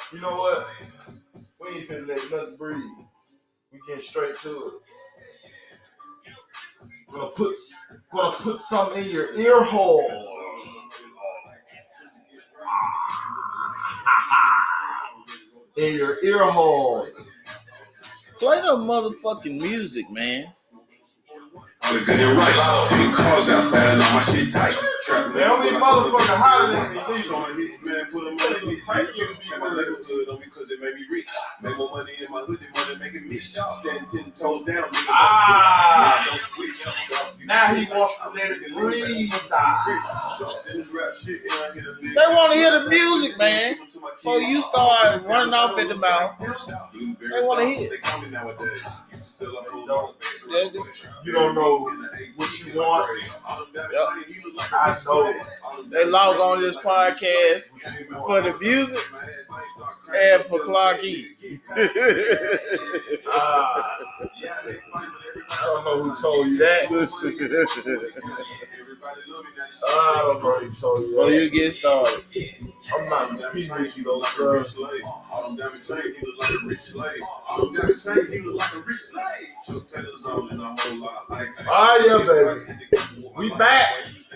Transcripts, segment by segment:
You know what? We ain't finna let nothing breathe. We get straight to it. Gonna put something in your ear hole. In your ear hole. Play the motherfucking music, man. Only been in right. 10 cars outside and all my shit tight. They don't be motherfucking hotter than me. Man, put them on the heat. My neighborhood on me because it made me rich. Make more money in my hood than money making me. Stand 10 toes down. Now he wants to let it breathe. They want to hear the music, man. Before you start running off at the mouth, they want to hear it. You don't know what you want. Yep. I know. They log on this podcast for the music and for Clark E. I don't know who told you that. I don't know who told you that. Well, you get started. I'm not competing with you though, sir. Oh yeah, baby. We back.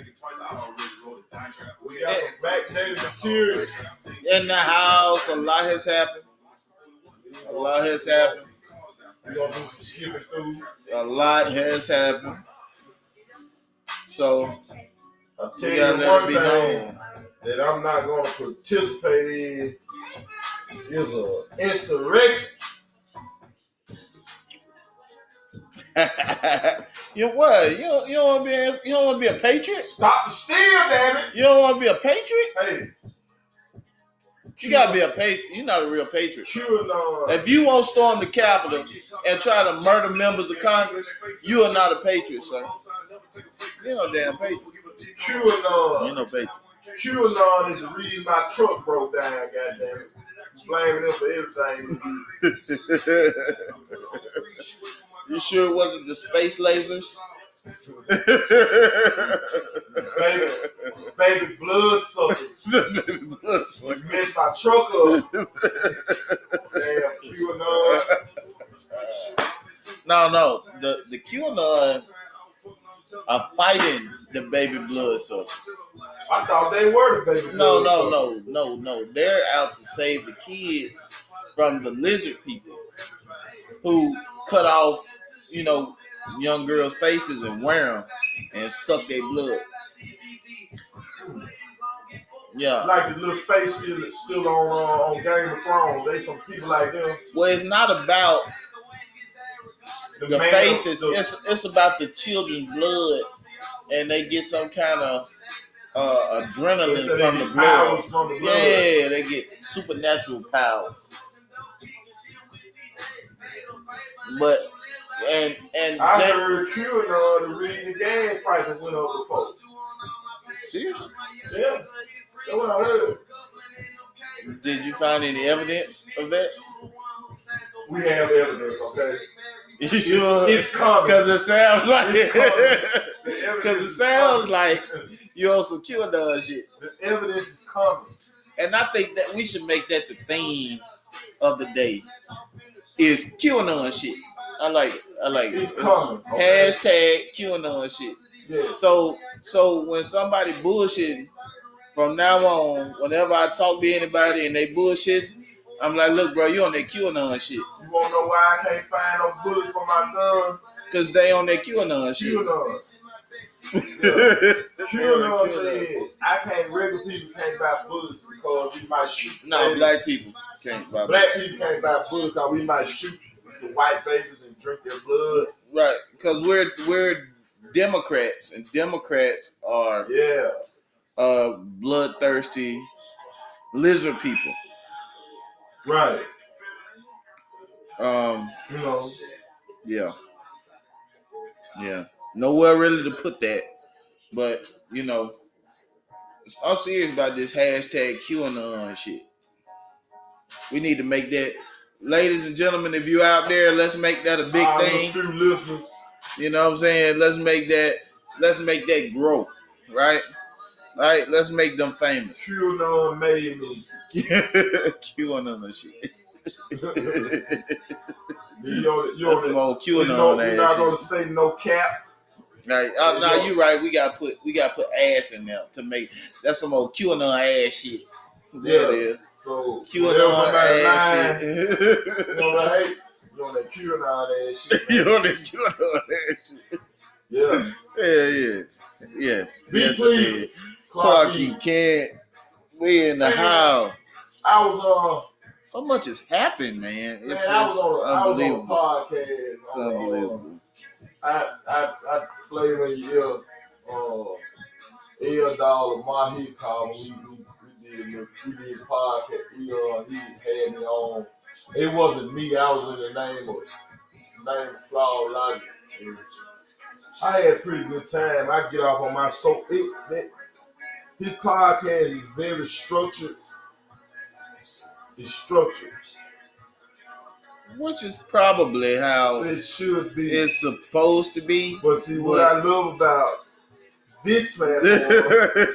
We got some backdated material. In the house, a lot has happened. A lot has happened. We're gonna do some skipping through. A lot has happened. So I'll tell we you gotta let one it be thing known. that I'm not gonna participate in is an insurrection. You what? You don't want to be a patriot? Stop the steal, damn it! You don't want to be a patriot? Hey, You gotta be a patriot. You're not a real patriot. QAnon. If you won't storm the Capitol and try to murder members of Congress, you are not a patriot, sir. You're no damn patriot. QAnon. You're no patriot. QAnon is the reason my truck broke down, goddamn it. Blaming them for everything. You sure it wasn't the space lasers? baby blood suckers. You messed my truck up. Damn QAnon. No. The QAnon are fighting the baby blood suckers. I thought they were the baby blood suckers. No. They're out to save the kids from the lizard people who cut off, young girls' faces and wear them and suck their blood. Yeah. Like the little face still on Game of Thrones. They some people like them. Well, it's not about the faces. It's about the children's blood, and they get some kind of adrenaline from the blood. Yeah, they get supernatural power. But and I heard QAnon the reading the gas prices went up before. Seriously? Yeah, that's what I heard. Did you find any evidence of that? We have evidence, okay? You sure? It's coming. Because it sounds like Because it sounds like you on some QAnon shit. The evidence is coming. And I think that we should make that the theme of the day. Is QAnon shit. I like it. It's coming. Okay. Hashtag QAnon shit. Yeah. So when somebody bullshitting, from now on, whenever I talk to anybody and they bullshit, I'm like, look, bro, you on that QAnon shit. You wanna know why I can't find no bullets for my gun? Cause they on that QAnon shit. QAnon. Yeah. QAnon said regular people can't buy bullets because we might shoot. No, black people can't buy. Black people can't buy bullets because we might shoot the white babies and drink their blood. Right, because we're Democrats, and Democrats are bloodthirsty lizard people. Right. Yeah. Nowhere really to put that, but I'm serious about this hashtag QAnon shit. We need to make that, ladies and gentlemen, if you're out there, let's make that a big thing. Few listeners. You know what I'm saying? Let's make that grow, right? All right, let's make them famous. QAnon made me. QAnon shit. You're some old QAnon You're not gonna say no cap. Right. No, you're right. We gotta put ass in there to make that's some old QAnon ass shit. There it is. So QAnon ass shit. You know what I hate? You on that QAnon ass shit. You on that QAnon ass shit. Yeah. Yeah. Yes. Be yes, pleased. Clarky Kent. We in the house. I was so much has happened, man. It's I was on a podcast. It's unbelievable. I flavor in your ear. Dollar Mahi called me. We did a podcast. He had me on. It wasn't me. I was in the name of Flawed Logic. I had a pretty good time. I get off on my soap. His podcast is very structured. It's structured. Which is probably how it should be. It's supposed to be. But see, what I love about this platform,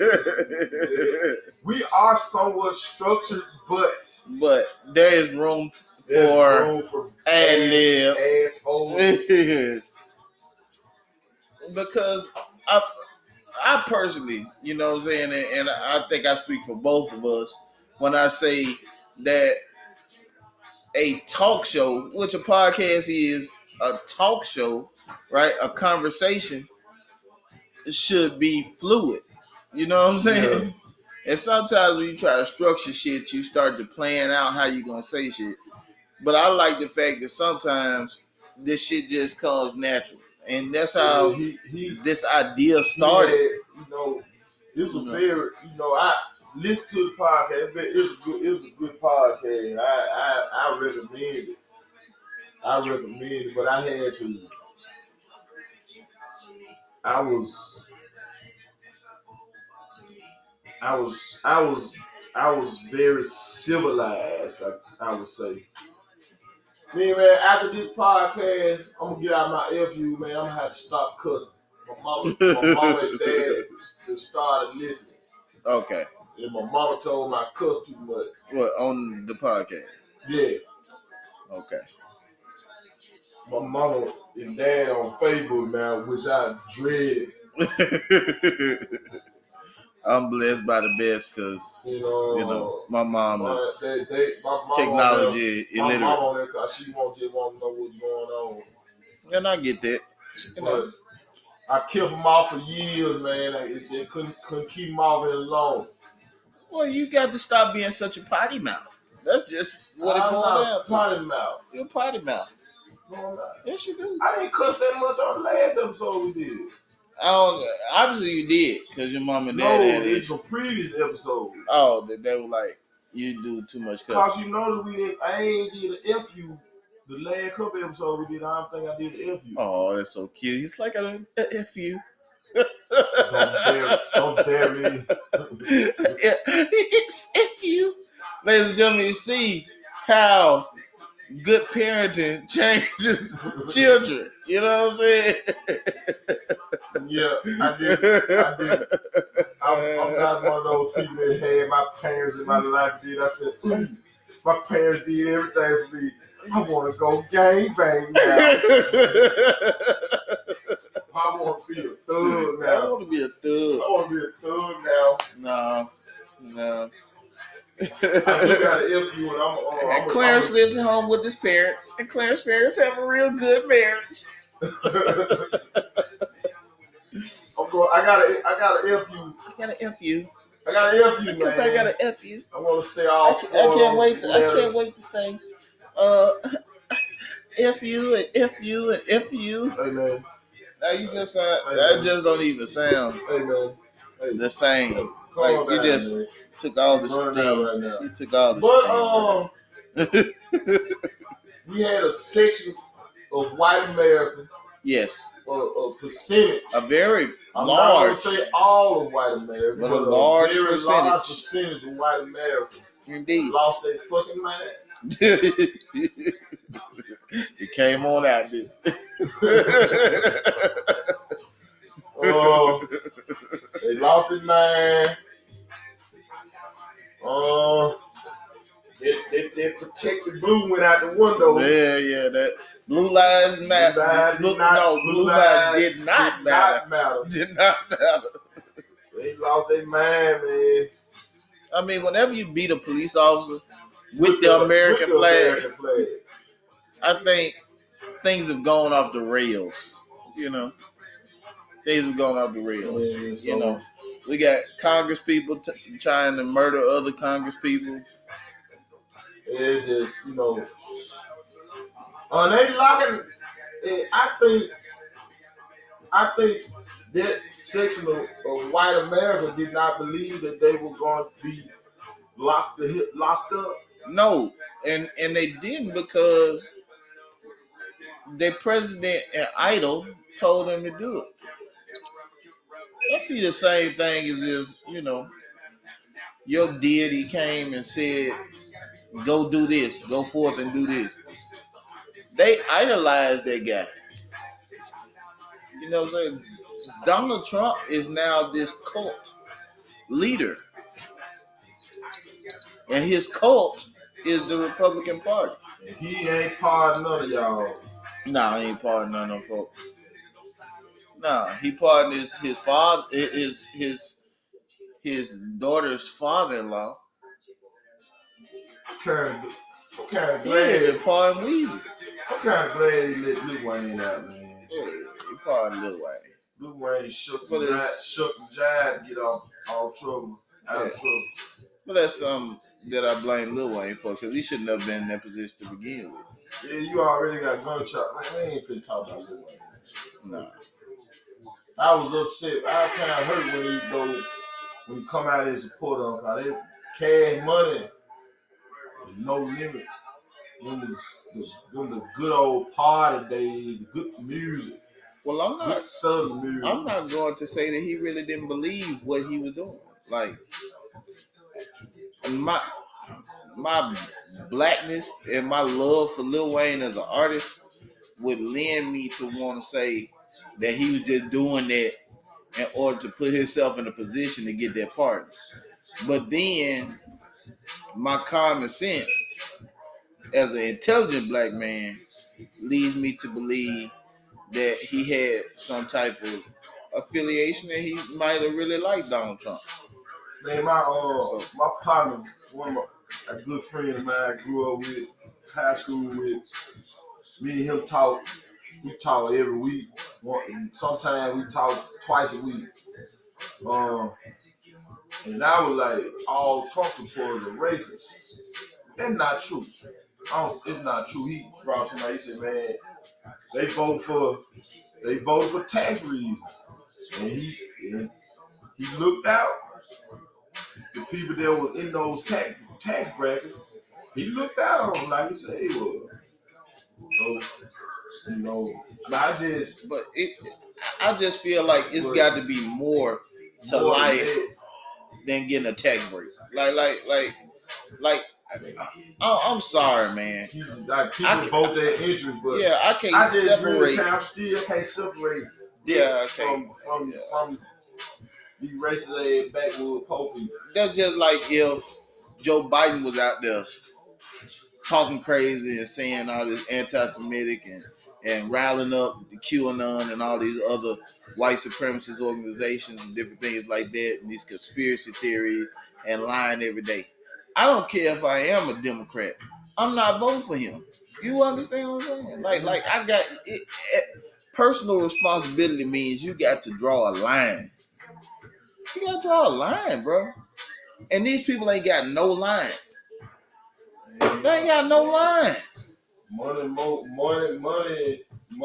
we are somewhat structured, but there is room for ad-lib. Assholes. Because I personally, you know what I'm saying, and I think I speak for both of us when I say that a talk show, which a podcast is a talk show, right? A conversation should be fluid. You know what I'm saying? Yeah. And sometimes when you try to structure shit, you start to plan out how you're going to say shit. But I like the fact that sometimes this shit just comes natural. And that's how this idea started. It's a very, I listen to the podcast. It's a good podcast. I recommend it. But I had to. I was very civilized. I would say. Man, after this podcast, I'm gonna get out my FU, man. I'm gonna have to stop cussing. My mama and dad started listening. Okay. And my mama told me I cuss too much. What, on the podcast? Yeah. Okay. My mama and dad on Facebook now, which I dreaded. I'm blessed by the best because, my mom is technology illiterate. My mom on there because she just want to know what's going on. And I get that. But I kept them off for years, man. It couldn't keep them off any longer. Well, you got to stop being such a potty mouth. That's just what it boils down to. Potty mouth. You're a potty mouth. No, yes, you do. I didn't cuss that much on the last episode we did. Obviously you did, because your mom and dad had it. It's a previous episode. Oh, they were like, you do too much cussing. Because you know that I ain't did an FU. The last couple episodes we did, I don't think I did an FU. Oh, that's so cute. He's like a FU. Don't dare me. It's FU. Ladies and gentlemen, you see how good parenting changes children. You know what I'm saying? Yeah, I did. I'm not one of those people that had my parents in my life did. I said, my parents did everything for me. I want to go gangbang now. I want to be a thug now. I want to be a thug now. No. I do got an FU and I'm Clarence lives at home with his parents, and Clarence's parents have a real good marriage. I got an FU. I got an FU, man. Because I got an FU. I want to say all four. I can't wait to say FU and FU and FU. Hey, man. Now you just that just don't even sound the same. Like you just took all the steam. You took all the steam. We had a section of white America. Yes. A percentage. A very I'm large. not going to say all of white America, but a large very percentage. Large percentage of white America. Indeed. Lost their fucking mind. It came on out, dude. They lost their mind. They protected blue went out the window. Yeah, that blue lives matter. Blue lives did not matter. Did not matter. They lost their mind, man. I mean, whenever you beat a police officer with the American flag, I think things have gone off the rails. You know, things have gone off the rails. You know, we got Congress people trying to murder other Congress people. It's just, you know, they locking. I think that section of white America did not believe that they were going to be locked up. No, and they didn't because their president and idol told them to do it. That'd be the same thing as if, you know, your deity came and said, go do this, go forth and do this. They idolize that guy. You know what I'm saying? Donald Trump is now this cult leader. And his cult is the Republican Party. And he ain't part of none of y'all. Nah, he ain't part of none of them folks. Nah, he part of his father, his daughter's father-in-law. I'm kind of glad. Yeah, Paul and Weezy. I'm kind of glad he let Lil Wayne out, man. Yeah, he part of Lil Wayne. Lil Wayne shook and jive to get out of trouble. But that's something that I blame Lil Wayne for, because he shouldn't have been in that position to begin with. Yeah, you already got gunshot. Man, we ain't finna talk about Lil Wayne. No. I was upset. I kind of hurt when he come out and support them. Cause they cash money, no limit. Them the good old party days, good music. Well, I'm not Southern music. I'm not going to say that he really didn't believe what he was doing. Like, my blackness and my love for Lil Wayne as an artist would lend me to want to say that he was just doing that in order to put himself in a position to get that party. But then my common sense as an intelligent black man leads me to believe that he had some type of affiliation and he might have really liked Donald Trump. Man, my partner, a good friend of mine I grew up with, high school with, me and him talk. We talk every week. Sometimes we talk twice a week. And I was like, all Trump supporters are racist. That's not true. It's not true. He brought somebody, he said, man, they voted for tax reasons. And he looked out. The people that was in those tax brackets, he looked out on them like he said he was. So, you know, I just feel like it's got to be more to life than getting a tax break. Like, I'm sorry, man. People vote their interest, but yeah, I can't separate. I still can't separate. From these racist backwood poor people. That's just like if Joe Biden was out there talking crazy and saying all this anti-Semitic and riling up the QAnon and all these other white supremacist organizations and different things like that, and these conspiracy theories and lying every day. I don't care if I am a Democrat. I'm not voting for him. You understand what I'm saying? Like I got it. Personal responsibility means you got to draw a line. You got to draw a line, bro. And these people ain't got no line. They ain't got no line. Money.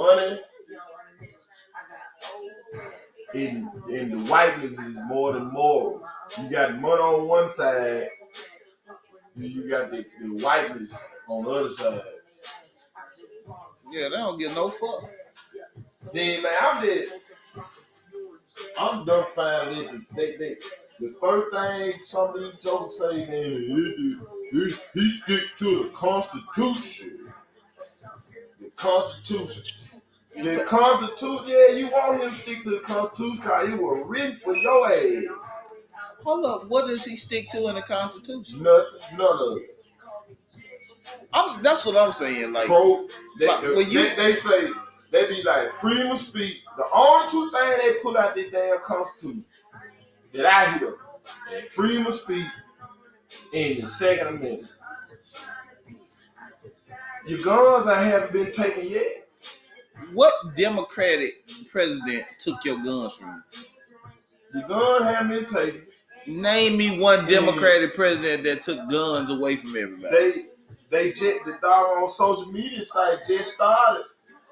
In the whiteness is more than moral. You got money on one side, then you got the whiteness on the other side. Yeah, they don't get no fuck. Then man, I'm dumbfounded. The first thing some of these jokers say, man, he stick to the Constitution. The Constitution. The Constitution, yeah, you want him to stick to the Constitution because it was written for your ass. Hold up, what does he stick to in the Constitution? Nothing, none of it. That's what I'm saying. Like, they say, they be like, freedom of speech. The only two things they put out this damn Constitution that I hear, freedom of speech and the Second Amendment. Your guns haven't been taken yet. What Democratic president took your guns from you? Your guns haven't been taken. Name me one Democratic president that took guns away from everybody. They just, the dog on social media site just started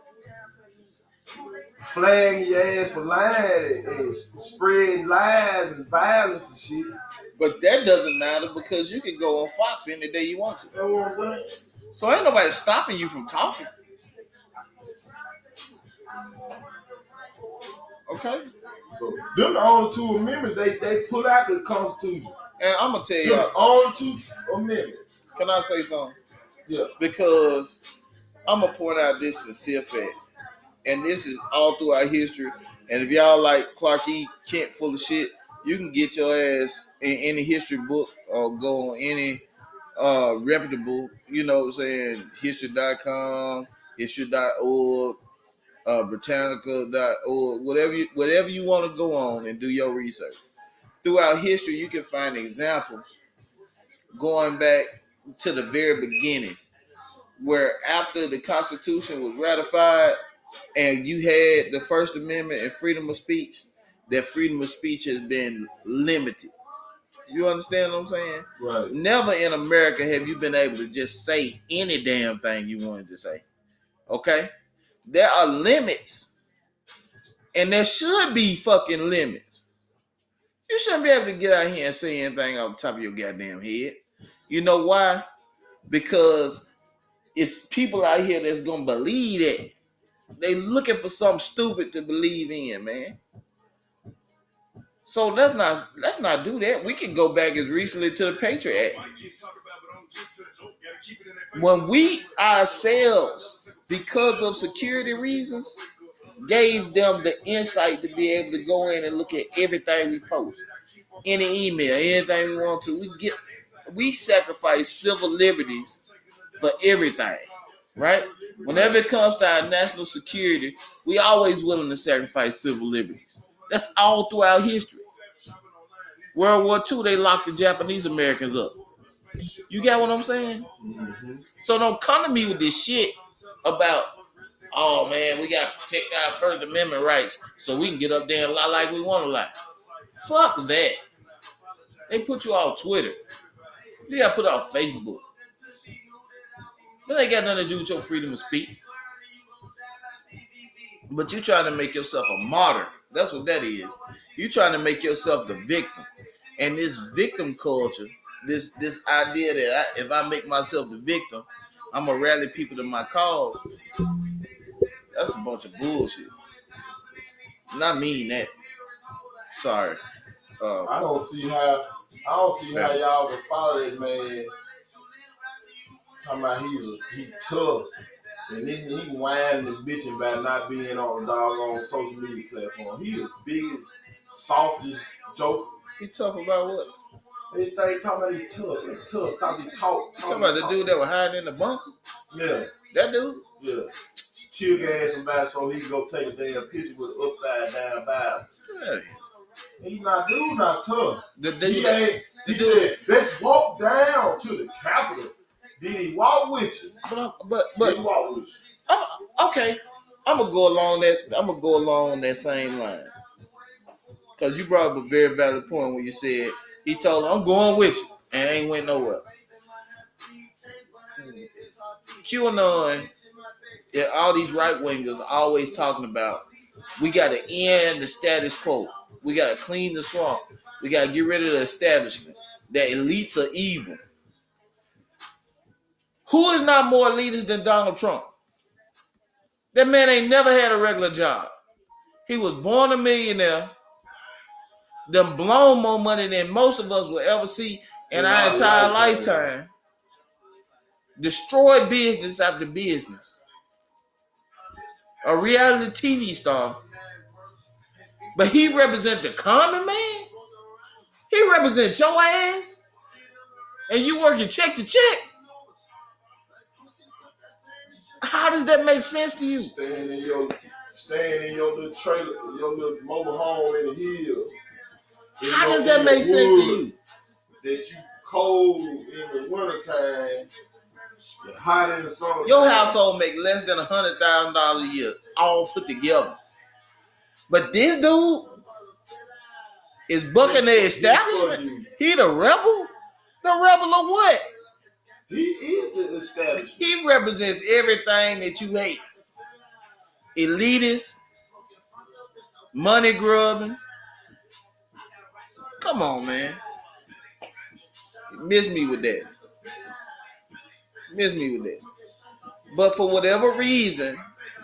flagging your ass for lying and spreading lies and violence and shit. But that doesn't matter because you can go on Fox any day you want to. That's what I'm saying. So ain't nobody stopping you from talking. Okay? So them the only two amendments they put out to the Constitution. And I'm gonna tell you, the only two amendments. Can I say something? Yeah. Because I'm gonna point out this sincere fact, and this is all throughout history. And if y'all like Clark E. Kent full of shit, you can get your ass in any history book or go on any reputable, you know what I'm saying, history.com, history.org, Britannica.org, whatever you want to go on and do your research. Throughout history, you can find examples going back to the very beginning, where after the Constitution was ratified and you had the First Amendment and freedom of speech, that freedom of speech has been limited. You understand what I'm saying? Right. Never in America have you been able to just say any damn thing you wanted to say. Okay? There are limits. And there should be fucking limits. You shouldn't be able to get out here and say anything off the top of your goddamn head. You know why? Because it's people out here that's gonna believe that. They looking for something stupid to believe in, man. So let's not do that. We can go back as recently to the Patriot Act. When we ourselves, because of security reasons, gave them the insight to be able to go in and look at everything we post, any email, anything we want to. We sacrifice civil liberties for everything, right? Whenever it comes to our national security, we always willing to sacrifice civil liberties. That's all throughout history. World War II, they locked the Japanese Americans up. You got what I'm saying? Mm-hmm. So don't come to me with this shit about, oh man, we got to protect our First Amendment rights so we can get up there and lie like we want to lie. Fuck that. They put you on Twitter. You got to put it on Facebook. That ain't got nothing to do with your freedom of speech. But you trying to make yourself a martyr. That's what that is. You trying to make yourself the victim. And this victim culture, this idea that if I make myself the victim, I'm going to rally people to my cause. That's a bunch of bullshit. And I mean that. Sorry. I don't see how y'all can follow that man. Talking about he's tough. And then he whining and bitching about not being on the doggone social media platform. He the biggest, softest joker. He tough about what? Everything talking about he tough. It's tough because he talk. Talking about the dude that was hiding in the bunker? Yeah. That dude? Yeah. Tear gas somebody so he can go take a damn picture with upside down Bible. Hey. He not tough. He said, let's walk down to the Capitol. Did he walk with you? But did he walk with you? Okay. I'm gonna go along that same line. Cause you brought up a very valid point when you said he told him, I'm going with you, and ain't went nowhere. QAnon, yeah, all these right wingers are always talking about we gotta end the status quo. We gotta clean the swamp. We gotta get rid of the establishment. The elites are evil. Who is not more elitist than Donald Trump? That man ain't never had a regular job. He was born a millionaire, done blown more money than most of us will ever see in our entire lifetime. Destroyed business after business. a reality TV star, but he represent the common man. He represent your ass, and you working check to check. How does that make sense to you? Staying in your little trailer, your little mobile home in the hills. How does that make sense to you? That you cold in the wintertime, hot in the summer. Your household make less than $100,000 a year, all put together. But this dude is bucking the establishment. He the rebel? The rebel of what? He is the establishment. He represents everything that you hate. Elitist, money grubbing. Come on, man. Miss me with that. Miss me with that. But for whatever reason,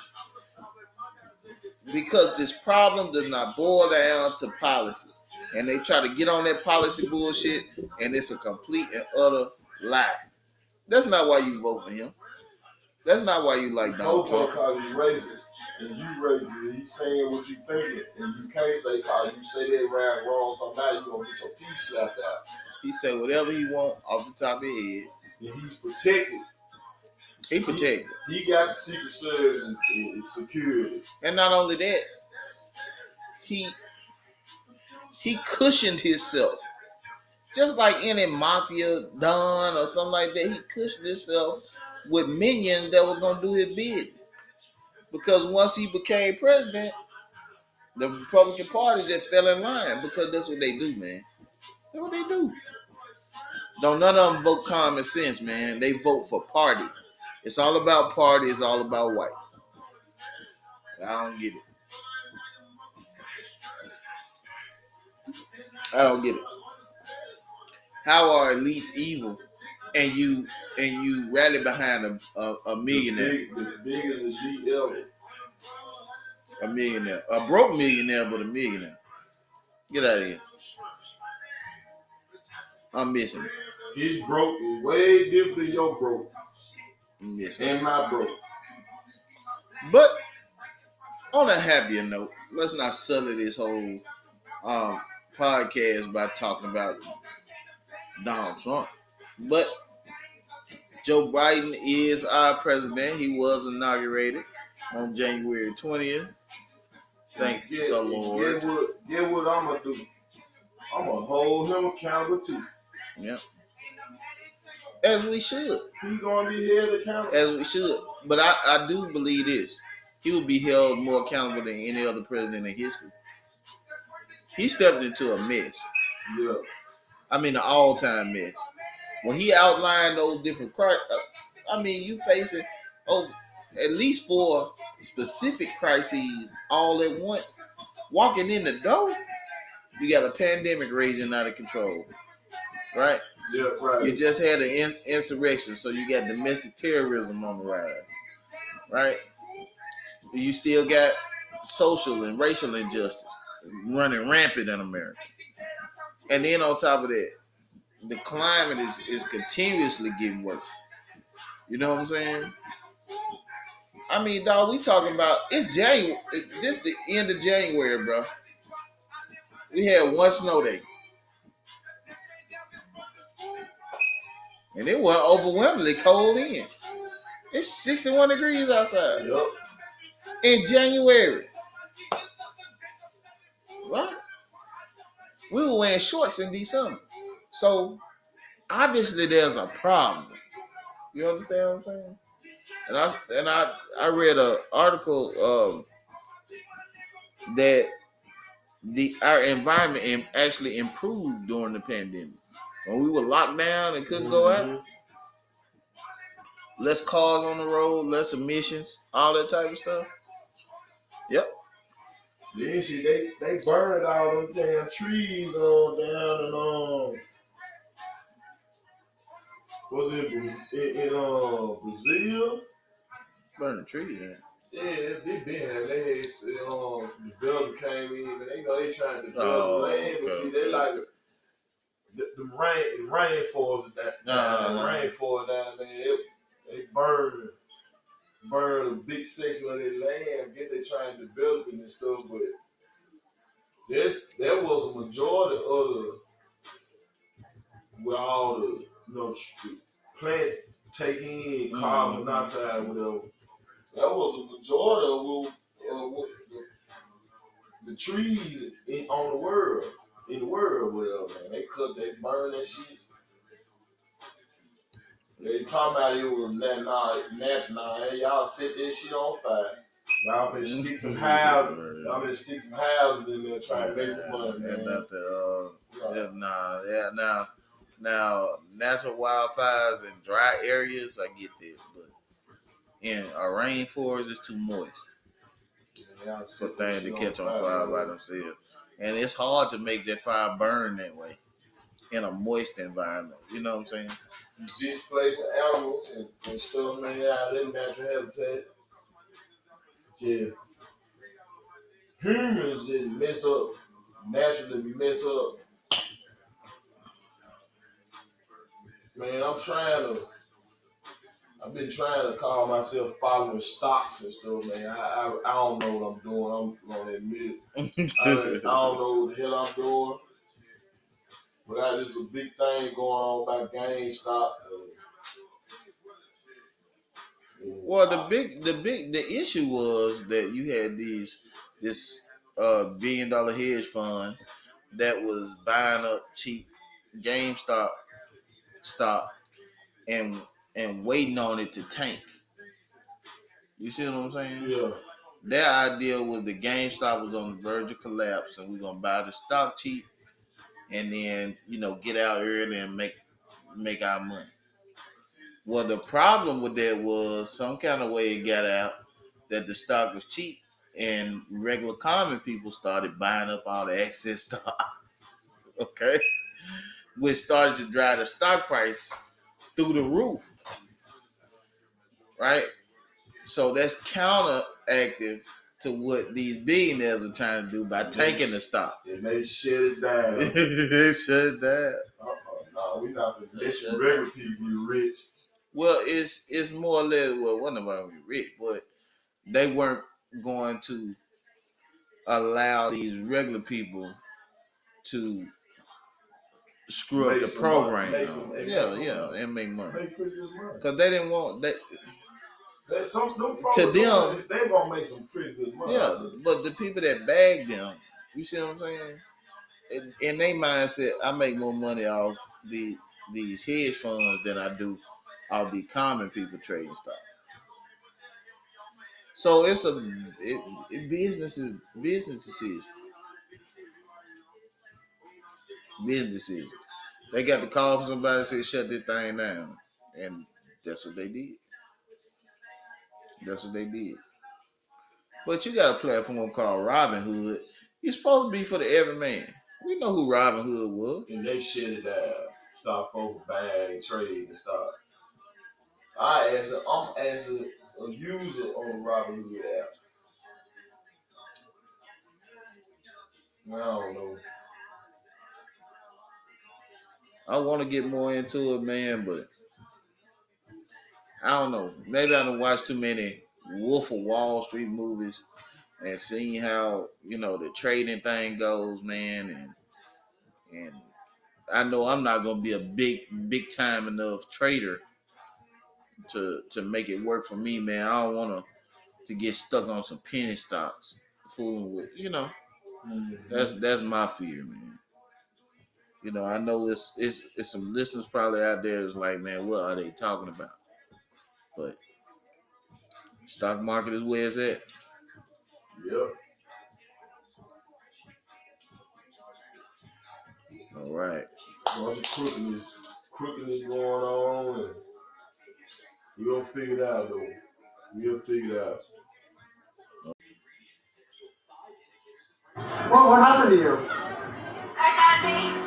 because this problem does not boil down to policy, and they try to get on that policy bullshit, and it's a complete and utter lie. That's not why you vote for him. That's not why you like Donald Trump. Because he's racist, and you racist. He's saying what you thinking, and you can't say because you say that right wrong. So now you gonna get your teeth slapped out. He say whatever he want off the top of his head. And he's protected. He protected. He got the Secret Service and security. And not only that, he cushioned himself. Just like any mafia don or something like that, he cushioned himself with minions that were gonna do his bid. Because once he became president, the Republican Party just fell in line because that's what they do, man. That's what they do. Don't none of them vote common sense, man. They vote for party. It's all about party. It's all about white. I don't get it. I don't get it. How are elites evil, and you rally behind a millionaire? The biggest elite ever. A millionaire, a broke millionaire, but a millionaire. Get out of here. I'm missing it. His broke is way different than your broke. I'm missing and it. my broke. But on a happier note, let's not sully this whole podcast by talking about Donald Trump. But Joe Biden is our president. He was inaugurated on January 20th. Thank the Lord. Get what I'm going to do. I'm going to hold him accountable too. Yep. As we should. He's going to be held accountable. As we should. But I do believe this. He will be held more accountable than any other president in history. He stepped into a mess. Yeah. I mean, an all-time mess. When he outlined those different crises, you facing at least 4 specific crises all at once. Walking in the door, you got a pandemic raging out of control, right? Yeah, right. You just had an insurrection, so you got domestic terrorism on the rise, right? You still got social and racial injustice running rampant in America. And then on top of that, the climate is continuously getting worse. You know what I'm saying? I mean, dog, we talking about, it's January. This the end of January, bro. We had 1 snow day. And it was overwhelmingly cold in. It's 61 degrees outside. Yep. In January. Right? We were wearing shorts in December. So, obviously there's a problem. You understand what I'm saying? And I read an article that our environment actually improved during the pandemic. When we were locked down and couldn't go out, less cars on the road, less emissions, all that type of stuff. Yep. Yeah, see, they burned all those damn trees down and was it in Brazil? Burning trees, man. Yeah, they been. They had development came in, and they trying to develop land, but see, they like the rainforest down there. They burned burn a big section of their land, get they trying to develop it and stuff, but there was a majority of the with all the plant taking carbon monoxide, whatever. That was a majority of the trees in the world, whatever. Man. They burn that shit. They talking about it was nah, y'all set that shit on fire. Y'all finna stick some houses. Y'all finna stick some houses in there trying to make some money, man. Now natural wildfires in dry areas, I get that, but in a rainforest, it's too moist for things to catch on fire by themselves, and it's hard to make that fire burn that way in a moist environment. You know what I'm saying? You displace animals and stuff, man, out of their natural habitat. Yeah. Humans just mess up. Naturally, we mess up. Man, I've been trying to call myself following stocks and stuff, man. I don't know what I'm doing. I'm going to admit it. I don't know what the hell I'm doing. But there's a big thing going on about GameStop. Well, the issue was that you had this $1 billion hedge fund that was buying up cheap GameStop stock and waiting on it to tank. You see what I'm saying? Yeah. Their idea was the GameStop was on the verge of collapse, and we're gonna buy the stock cheap, and then get out early and make our money. Well, the problem with that was some kind of way it got out that the stock was cheap, and regular common people started buying up all the excess stock. Okay, which started to drive the stock price through the roof. Right? So that's counteractive to what these billionaires are trying to do by tanking the stock. And they shut it down. They shut it down. No, we're not going to let regular people be rich. Well, it's more or less, one of them be rich, but they weren't going to allow these regular people to screw up the program. And make money. Make pretty good money. Because they didn't want that. To them, they gonna make some pretty good money. Yeah, but the people that bag them, you see what I'm saying? In their mindset, I make more money off these hedge funds than I do off the common people trading stock. So it's business decision. Business decision. They got the call from somebody and said shut this thing down, and that's what they did. But you got a platform called Robinhood. You're supposed to be for the everyman. We know who Robinhood was. And they shut it down. Stop folks buying and trading and stuff. I'm actually a user on the Robinhood app. I don't know. I want to get more into it, man, but I don't know. Maybe I don't watch too many Wolf of Wall Street movies and seeing how the trading thing goes, man, and I know I'm not gonna be a big time enough trader to make it work for me, man. I don't want to get stuck on some penny stocks, fooling with That's my fear, man. I know it's some listeners probably out there that's like, man, what are they talking about? But stock market is where it's at. Yep. All right. Bunch of crookedness going on, and we're gonna figure it out, though. We'll figure it out. Well, what happened to you? I got these.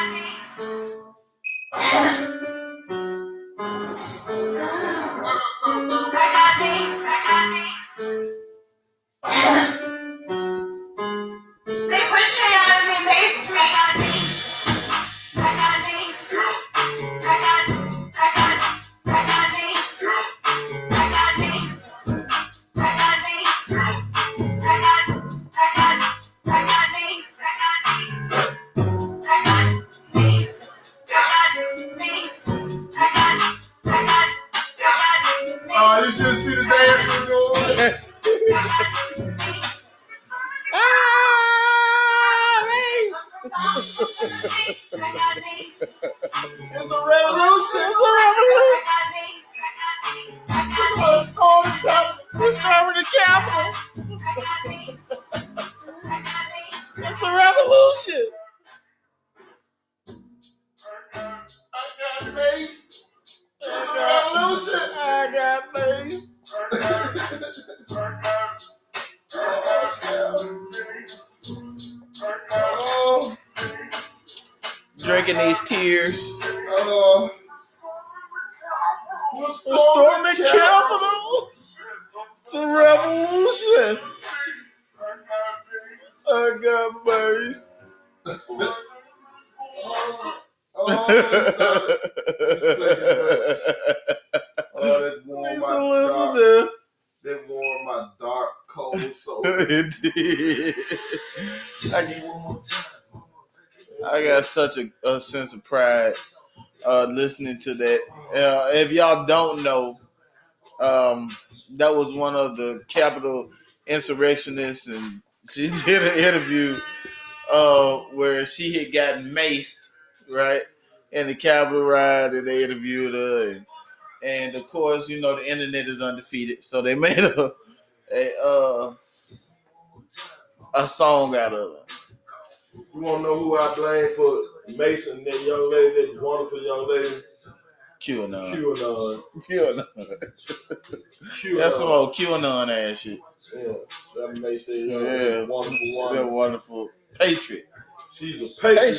They pushed me out and they maced me. I got these. I got these. should see the dance we're doing. It's a revolution. We're storming the Capitol. It's a revolution. I got mace. It's a revolution. I got mace. Oh. Drinking these tears. We're Storming the Capitol. It's a revolution. I got mace. That warmed my dark, cold soul. It did. I got such a sense of pride listening to that. If y'all don't know, that was one of the Capitol insurrectionists, and she did an interview where she had gotten maced, right, in the Capitol riot, and they interviewed her, and of course, you know, the internet is undefeated, so they made a song out of it. You want to know who I blame for Mason, that young lady, that wonderful young lady? QAnon. That's some old QAnon ass shit. Yeah, that makes it wonderful woman. That wonderful patriot. She's a patriot.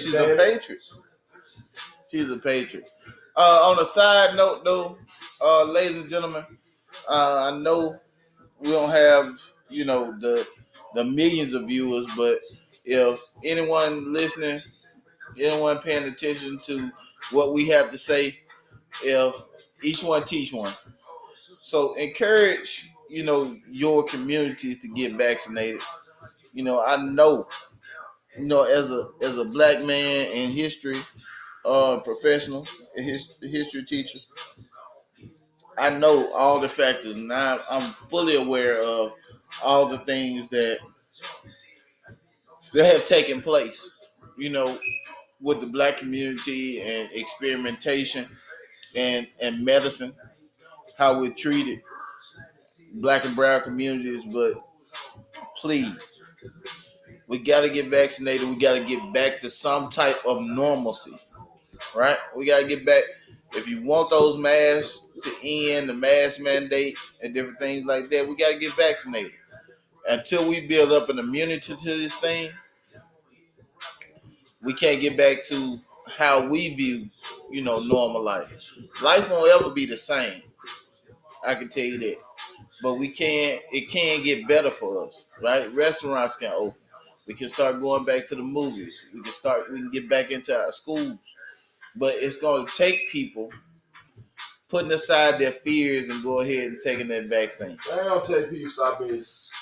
She's a patriot. On a side note, though, ladies and gentlemen, I know we don't have, you know, the millions of viewers, but if anyone listening, anyone paying attention to what we have to say, if each one teach one. So encourage, you know, your communities to get vaccinated. You know, I know, you know, as a black man in history, professional, history teacher, I know all the factors, and I'm fully aware of all the things that have taken place, you know, with the black community and experimentation and medicine, how we're treated, black and brown communities. But please, we got to get vaccinated. We got to get back to some type of normalcy, right? We got to get back. If you want those masks to end, the mask mandates and different things like that, we got to get vaccinated. Until we build up an immunity to this thing, we can't get back to how we view, you know, normal life. Life won't ever be the same. I can tell you that. But it can get better for us, right? Restaurants can open. We can start going back to the movies. We can get back into our schools. But it's going to take people putting aside their fears and go ahead and taking that vaccine. I don't take people stop being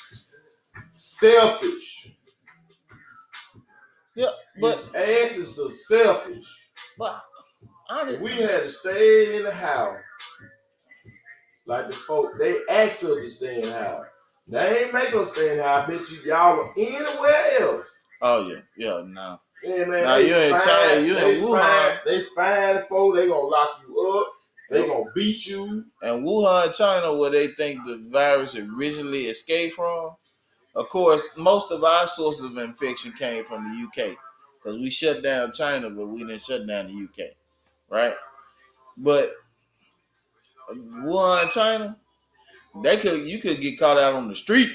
selfish. Yeah, but ass is so selfish. But we had to stay in the house. Like the folk, they asked us to stay in the house. They ain't make us stay in the house. I bet y'all were anywhere else. Oh yeah, no. Yeah, man. Now you in China, you in Wuhan. They fine folk. They gonna lock you up. They gonna beat you. And Wuhan, China, where they think the virus originally escaped from. Of course, most of our sources of infection came from the UK because we shut down China, but we didn't shut down the UK, right? But Wuhan, China, you could get caught out on the street.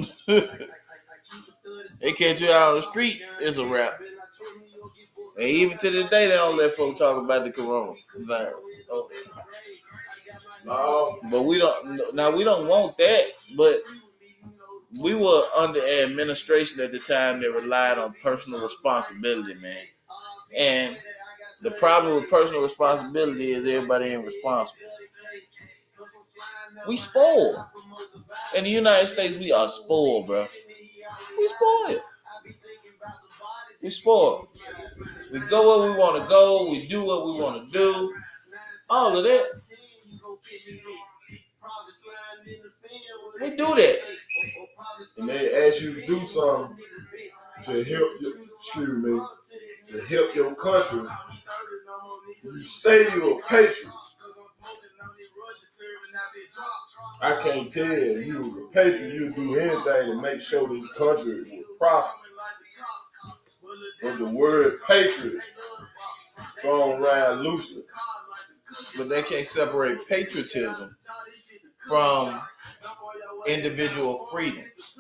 They catch you out on the street, it's a wrap. And even to this day, they don't let folks talk about the coronavirus. Oh. No, but we don't want that, but we were under administration at the time that relied on personal responsibility, man. And the problem with personal responsibility is everybody ain't responsible. We spoiled. In the United States, we are spoiled, bro. We spoiled. We go where we want to go. We do what we want to do. All of that. We do that. And they ask you to do something to help to help your country. You say you're a patriot. I can't tell you was a patriot, you'd do anything to make sure this country will prosper. But the word patriot thrown around loosely. But they can't separate patriotism from individual freedoms.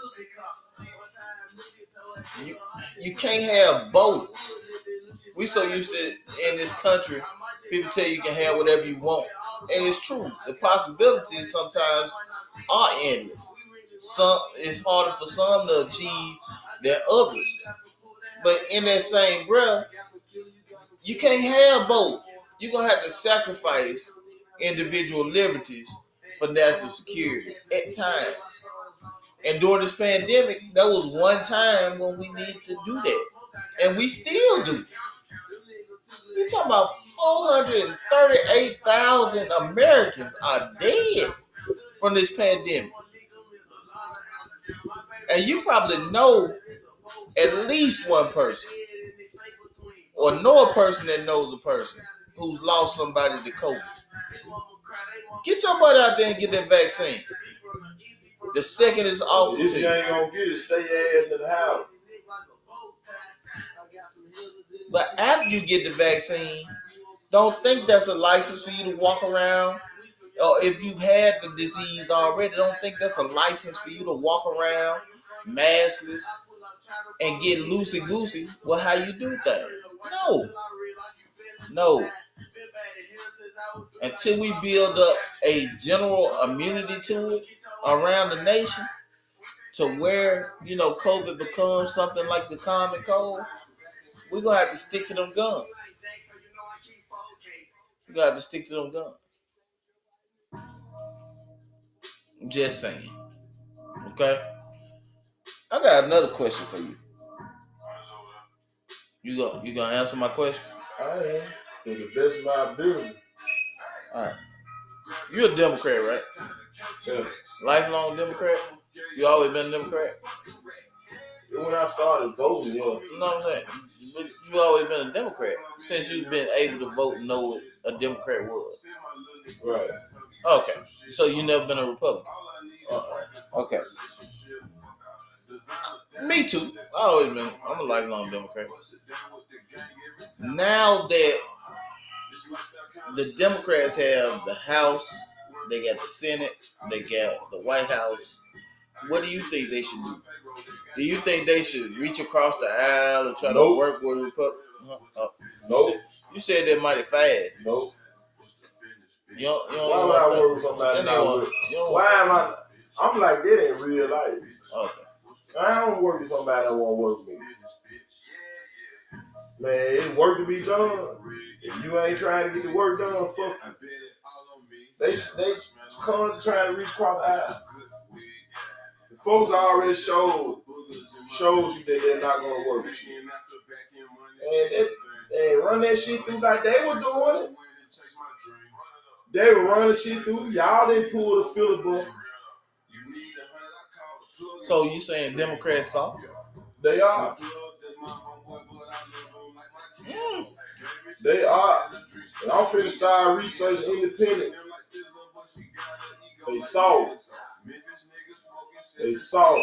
You can't have both. We so used to in this country, people tell you can have whatever you want, and it's true. The possibilities sometimes are endless. It's harder for some to achieve than others. But in that same breath, you can't have both. You're gonna have to sacrifice individual liberties for national security at times. And during this pandemic, that was one time when we needed to do that. And we still do. We're talking about 438,000 Americans are dead from this pandemic. And you probably know at least one person or know a person that knows a person who's lost somebody to COVID. Get your butt out there and get that vaccine. The second is offered If to you you. ain't gonna get it, stay your ass in the house. But after you get the vaccine, don't think that's a license for you to walk around. Or if you've had the disease already, don't think that's a license for you to walk around maskless and get loosey-goosey with how you do things. No. Until we build up a general immunity to it around the nation, to where, COVID becomes something like the common cold, we're going to have to stick to them guns. We got to stick to them guns. I'm just saying. Okay? I got another question for you. You gonna answer my question? I am. To the best of my ability. All right. You're a Democrat, right? Yeah. Lifelong Democrat? You always been a Democrat? When I started voting, yeah. You know what I'm saying? But you always been a Democrat since you've been able to vote and know what a Democrat was. Right. Okay. So you never been a Republican? Okay. Me too. I'm a lifelong Democrat. Now that the Democrats have the House, they got the Senate, they got the White House, what do you think they should do? Do you think they should reach across the aisle and try to work with the Republicans? Nope. You said that mighty fast. Nope. You don't Why would I work with somebody Why am I? I'm like that in real life. Okay. I don't work with somebody that won't work with me. Man, it's work to be done. If you ain't trying to get the work done, fuck you. They come trying to reach across the aisle. The folks already shows you that they're not going to work with you. And they run that shit through like they were doing it. They were running shit through. Y'all didn't pull the filibuster. So you saying Democrats soft? They are. They are. And I'm finna start researching independent. They soft. They soft.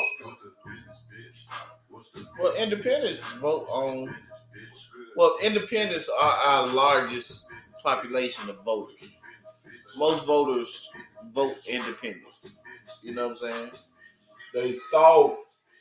Well, independents vote on. Well, independents are our largest population of voters. Most voters vote independent. You know what I'm saying? They soft.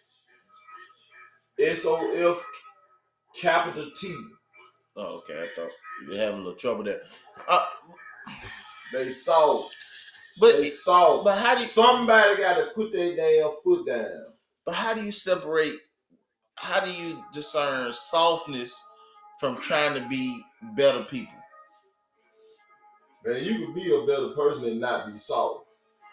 SOF capital T. Oh, okay. I thought you were having a little trouble there. They soft. But they soft. But how do somebody got to put their damn foot down? But how do you separate? How do you discern softness from trying to be better people? Man, you could be a better person and not be soft.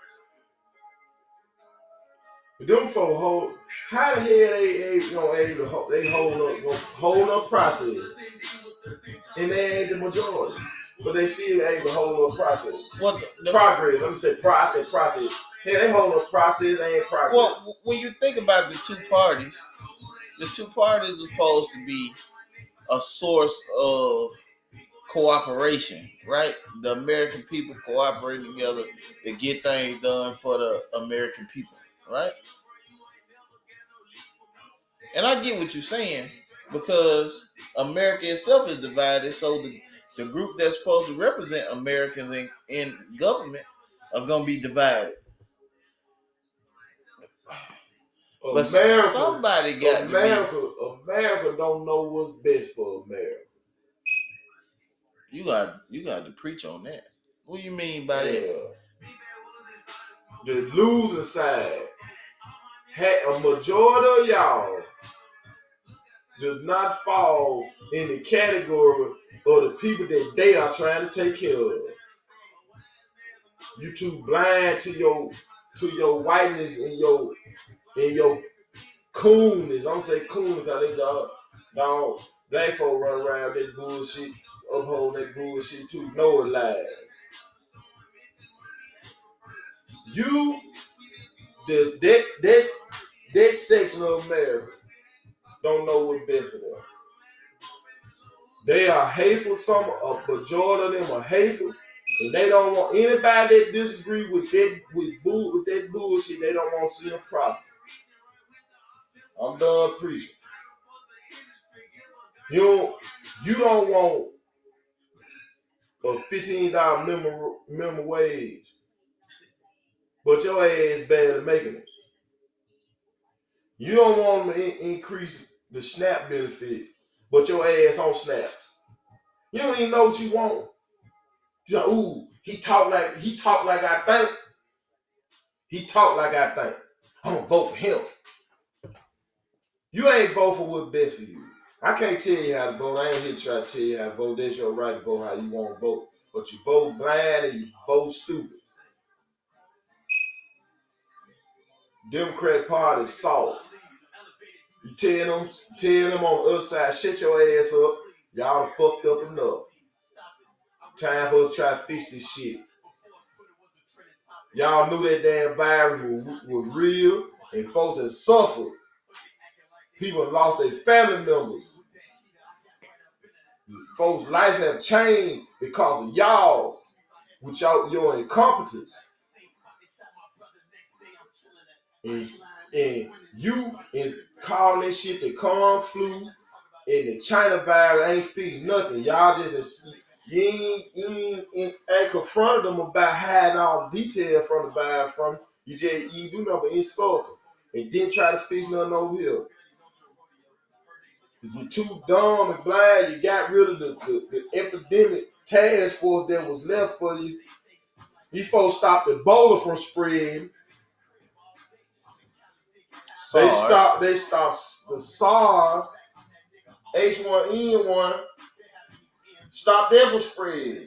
But them folks hold. How the hell they able to hold up process, and they ain't the majority, but they still able to hold up process. What progress? Let me say process. Hey, they hold a process and progress. Well, when you think about the two parties are supposed to be a source of cooperation, right? The American people cooperating together to get things done for the American people, right? And I get what you're saying because America itself is divided, so the group that's supposed to represent Americans in government are going to be divided. But somebody got America don't know what's best for America. You got to preach on that. What do you mean by that? The losing side had a majority of y'all does not fall in the category of the people that they are trying to take care of. You too blind to your whiteness and your coolness. I'm saying coolness because they dog black folk run around that bullshit, uphold that bullshit too. Know it lies. You that section of America don't know what's best for them. They are hateful. A majority of them are hateful, and they don't want anybody that disagree with that bullshit. They don't want to see them prosper. I'm done preaching. You don't want a $15 minimum wage, but your ass bad at making it. You don't want them to increase the SNAP benefit, but your ass on SNAP. You don't even know what you want. You're like, ooh, he talk like I think. He talk like I think. I'm gonna vote for him. You ain't vote for what's best for you. I can't tell you how to vote. I ain't here to try to tell you how to vote. That's your right to vote how you want to vote. But you vote blind and you vote stupid. Democratic Party is soft. You tell them on the other side, shut your ass up. Y'all done fucked up enough. Time for us to try to fix this shit. Y'all knew that damn virus was real and folks have suffered. People have lost their family members. Folks' lives have changed because of y'all with your incompetence. And you is calling this shit the Kung flu and the China virus ain't fixed nothing. Y'all just you ain't confronted them about hiding all the detail from the virus from you. You do nothing but insult them and then try to fix nothing over here. If you're too dumb and blind, you got rid of the epidemic task force that was left for you. These folks stopped Ebola from spreading. They stopped the SARS, H1N1, stopped that from spreading.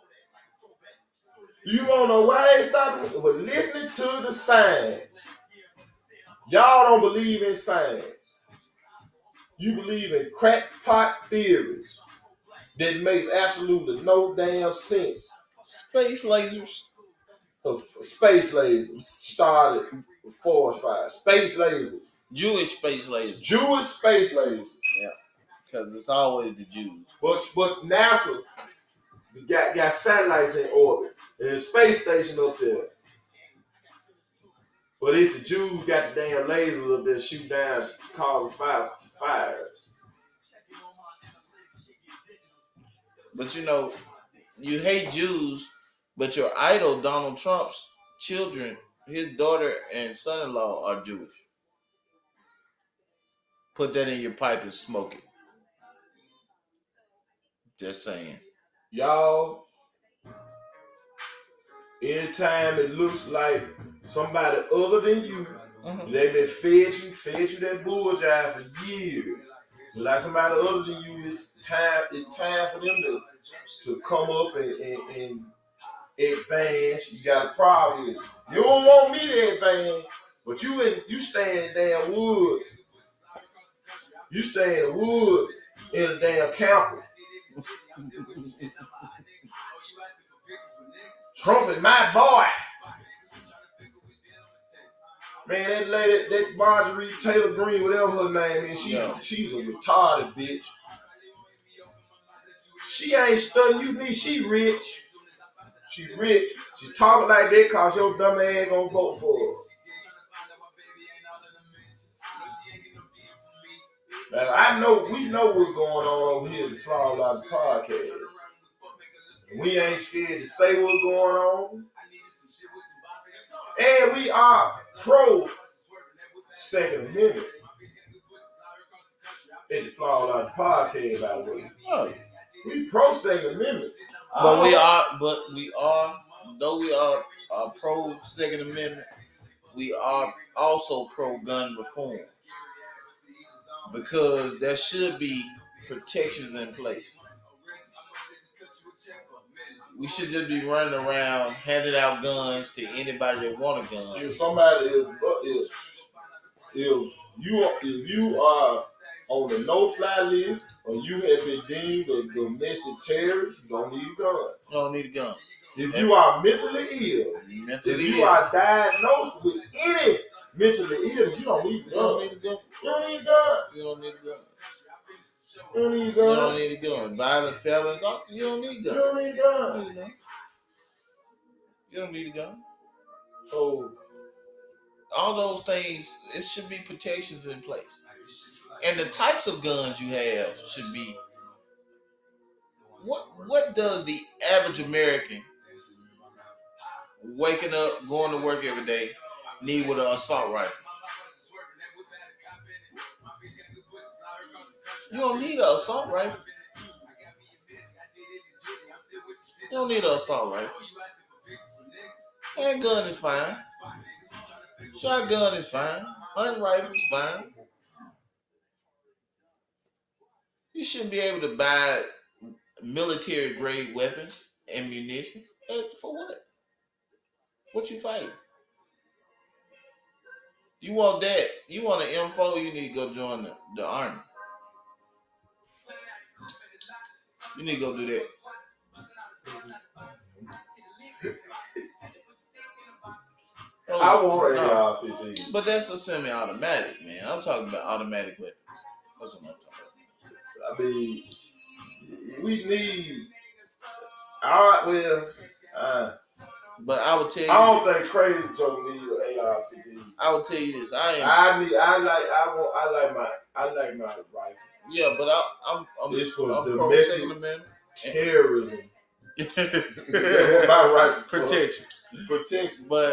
You don't know why they stopped it, but listening to the science. Y'all don't believe in science. You believe in crackpot theories that makes absolutely no damn sense. Space lasers. Space lasers started forest fire. Space lasers. Jewish space lasers. Jewish space lasers. Yeah. Because it's always the Jews. But NASA got satellites in orbit. And there's a space station up there. But it's the Jews got the damn lasers up there shoot down causing fires. But you hate Jews, but your idol, Donald Trump's children, his daughter and son-in-law are Jewish. Put that in your pipe and smoke it. Just saying. Y'all, anytime it looks like somebody other than you, they've been fed you that bull jive for years. But like somebody other than you, it's time for them to come up and advance. You got a problem with it. You don't want me to advance, but you stay in the damn woods. You stay in the woods in a damn camper. Trump is my boy. Man, that lady, that Marjorie Taylor Greene, whatever her name is, she's a retarded bitch. She ain't studying you, me. She rich. She rich. She talking like that cause your dumb ass gonna vote for her. Now, we know what's going on over here at the Flower Logic Podcast. We ain't scared to say what's going on. And we are pro Second Amendment at the Flower Logic Podcast, by the way. Oh. We pro Second Amendment. But we are, though we are pro Second Amendment, we are also pro gun reform. Because there should be protections in place. We should just be running around handing out guns to anybody that want a gun. If somebody if you are on the no-fly list or you have been deemed a domestic terrorist, you don't need a gun. You don't need a gun. If you are mentally ill, if you are diagnosed with any mentally illness, you don't need a gun. You don't need a gun. You don't need a gun. You don't need a gun. You don't need a gun. You don't need a gun. Violent felons, you don't need a gun. You don't need a gun. You don't need a gun. So all those things, it should be protections in place. And the types of guns you have should be what does the average American waking up, going to work every day need with an assault rifle? You don't need an assault rifle. You don't need an assault rifle. Handgun is fine. Shotgun is fine. Hunting rifle is fine. You shouldn't be able to buy military grade weapons and munitions. For what? What you fighting? You want that? You want an M4? You need to go join the army. You need to go do that. I want an AR-15. But that's a semi-automatic, man. I'm talking about automatic weapons. That's what I'm talking about. I mean, we need. All right, well, but I would tell you, I don't think Crazy Joe need an AR-15. I will tell you this: I like my rifle. Yeah, but I'm it's for I'm domestic terrorism. My rifle protection. But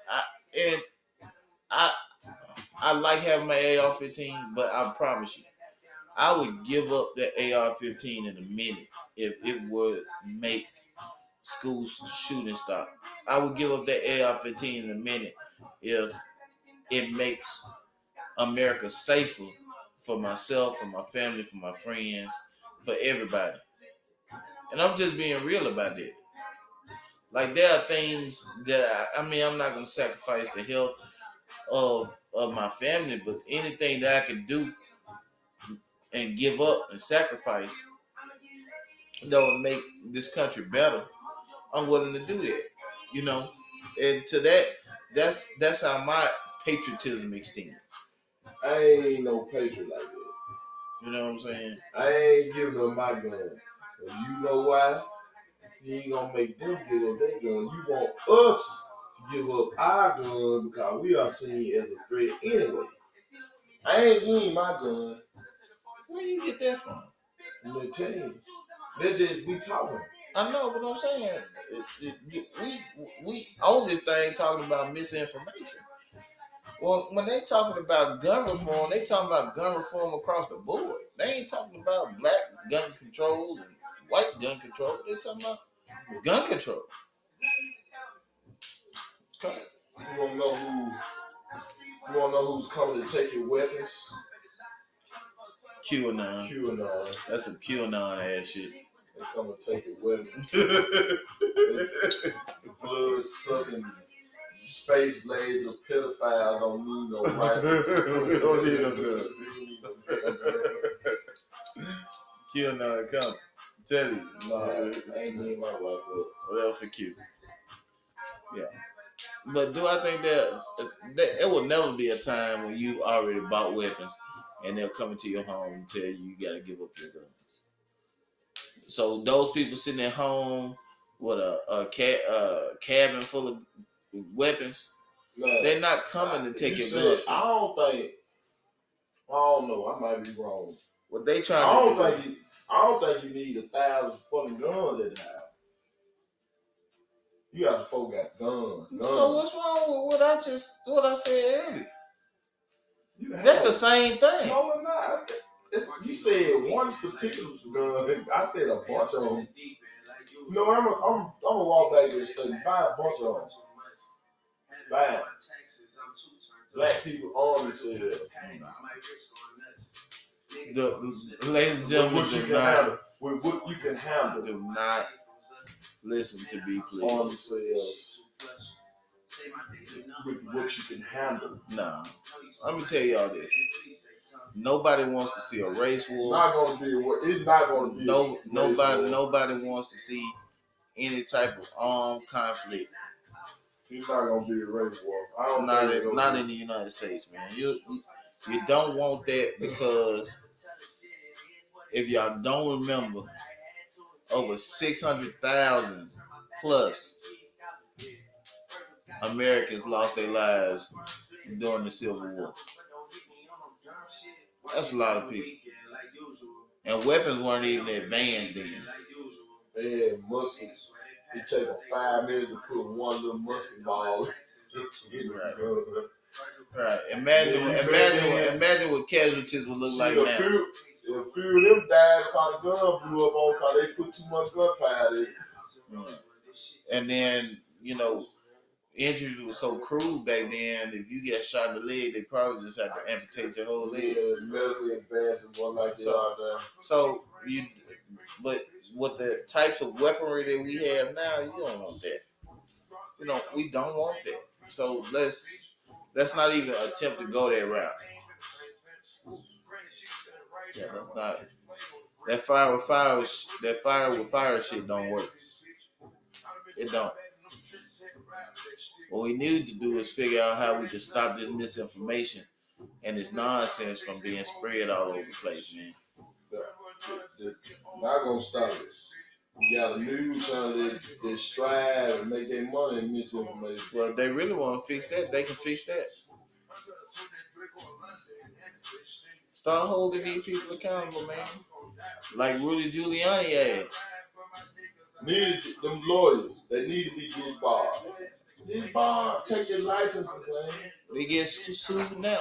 I like having my AR-15, but I promise you, I would give up that AR-15 in a minute if it would make school shooting stop. I would give up that AR-15 in a minute if it makes America safer for myself, for my family, for my friends, for everybody. And I'm just being real about that. Like, there are things that I'm not going to sacrifice the health of my family, but anything that I can do and give up and sacrifice that will make this country better, I'm willing to do that, you know. And to that's how my patriotism extends. I ain't no patriot like that. You know what I'm saying? I ain't giving up my gun. And you know why? You ain't gonna make them give up their gun. You want us to give up our gun because we are seen as a threat anyway. I ain't giving my gun. Where you get that from? I'm gonna tell you. They just be talking. I know, but I'm saying we own this thing talking about misinformation. Well, when they talking about gun reform, they talking about gun reform across the board. They ain't talking about black gun control and white gun control. They talking about gun control. Okay. You wanna know who's coming to take your weapons? QAnon. That's a QAnon ass shit. They come to take your weapons. Blood sucking, space laser pedophile don't need no rifles. We don't need no guns. QAnon come. Tell you. No, I ain't need my rifle. What else for Q? Yeah. But do I think that it will never be a time when you already bought weapons and they'll come into your home and tell you gotta give up your guns? So those people sitting at home with a cabin full of weapons, they're not coming to take your guns. I don't know. I might be wrong. What they trying I don't think you need 1,000 fucking guns at the house. You got to folk got guns. So what's wrong with what I said earlier? That's the same thing. No, it's not. You said one particular gun. I said a bunch of them. No, I'm gonna walk back there and study. Buy a bunch of them. Buy it. Black people own themselves. Ladies and gentlemen, with what you can handle. Do not listen to me, please. On themselves. With what you can handle. No. Let me tell y'all this. Nobody wants to see a race war. It's not going to be. Nobody wants to see any type of armed conflict. It's not going to be a race war. Not in the United States, man. You don't want that because if y'all don't remember, over 600,000 plus Americans lost their lives during the Civil War. That's a lot of people. And weapons weren't even advanced then. They had muskets. It take 5 minutes to put one little musket ball. Right. Imagine what casualties would look like now. A few of them died because the gun blew up on because they put too much gunpowder in it. And then, injuries were so crude back then. If you get shot in the leg, they probably just had to amputate your whole leg. Yeah, medically advanced and one like that. So but with the types of weaponry that we have now, you don't want that. We don't want that. So let's not even attempt to go that route. Yeah, that's not. That fire with fire shit don't work. It don't. What we need to do is figure out how we can stop this misinformation and this nonsense from being spread all over the place, man. Not gonna stop it. You got a news channel that strive and make their money in misinformation. Well, if they really want to fix that, they can fix that. Start holding these people accountable, man. Like Rudy Giuliani asked. Them lawyers, they need to be disbarred. Disbarred, take your license, man. They get sued now.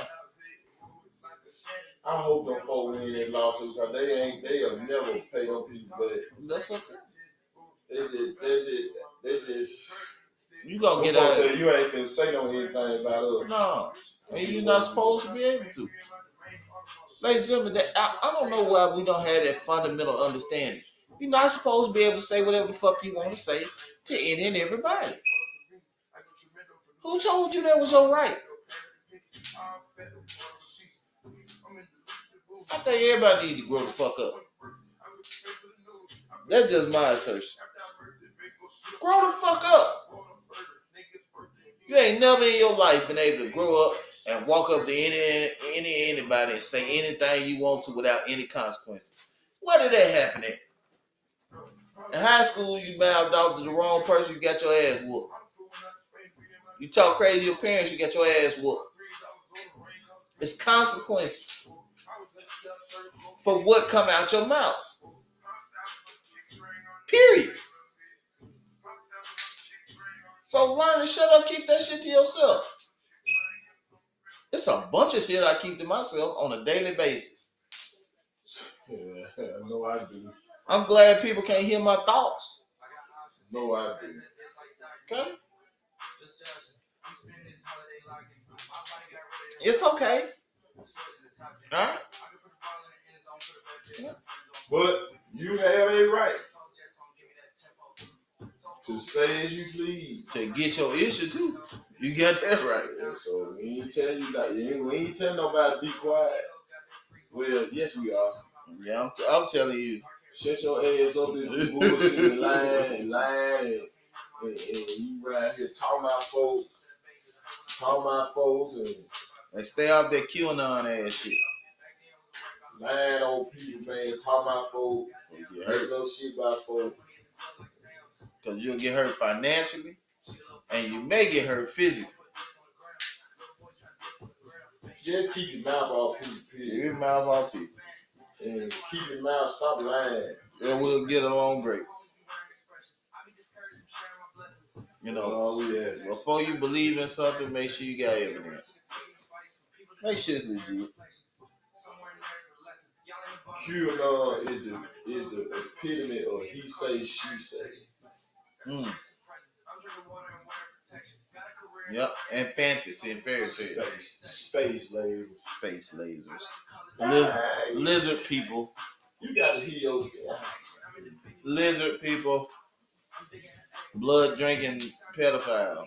I hope them folks win that lawsuit because they'll never pay them people back. That's okay. They just. You gonna get out. Say you ain't finna say no anything about us. No, and you're not supposed to be able to. Ladies and gentlemen, I don't know why we don't have that fundamental understanding. You're not supposed to be able to say whatever the fuck you want to say to any and everybody. Who told you that was your right? I think everybody needs to grow the fuck up. That's just my assertion. Grow the fuck up. You ain't never in your life been able to grow up and walk up to anybody and say anything you want to without any consequences. Why did that happen at? In high school, you mouthed off to the wrong person, you got your ass whooped. You talk crazy to your parents, you got your ass whooped. It's consequences for what come out your mouth. Period. So learn to shut up, keep that shit to yourself. It's a bunch of shit I keep to myself on a daily basis. Yeah, I know I do. I'm glad people can't hear my thoughts. No, I do. Okay? It's okay. Alright? But you have a right to say as you please. To get your issue too. You got that right. Yeah, so we ain't telling you that. We ain't telling nobody to be quiet. Well, yes we are. Yeah, I'm telling you. Shut your ass up this bullshit and lying and you right here talking about folks Talk my folks and stay off that QAnon ass shit. Lying old people, man. Talk my folks. You Hurt no shit by folks. Because you'll get hurt financially and you may get hurt physically. Just keep your mouth off people. Keep your mouth off people. And keep your mouth, stop lying. And we'll get along great. You know, before you believe in something, make sure you got evidence. Make sure it's legit. QAnon is the epitome of he say, she say. Yep, and fantasy and fairy tales. Space lasers. Space lasers. Lizard people. You gotta hear lizard people. Blood drinking pedophile.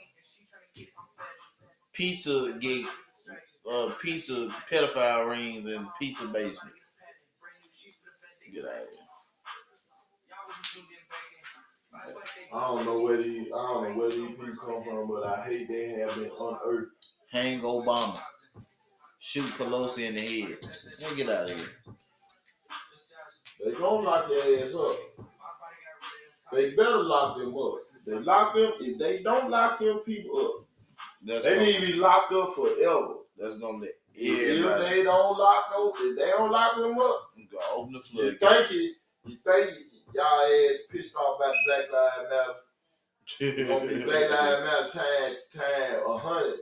Pizza gate. Pizza pedophile rings and pizza basement. Get out of here. I don't know where these people come from, but I hate they have been unearthed. Hang Obama. Shoot Pelosi in the head. Man, get out of here. They gonna lock their ass up. They better lock them up. If they don't lock them people up, they need to be locked up forever. That's gonna let if they don't lock them up, go open the flood. You think y'all ass pissed off about Black Lives Matter? It's gonna be Black Lives Matter time 100.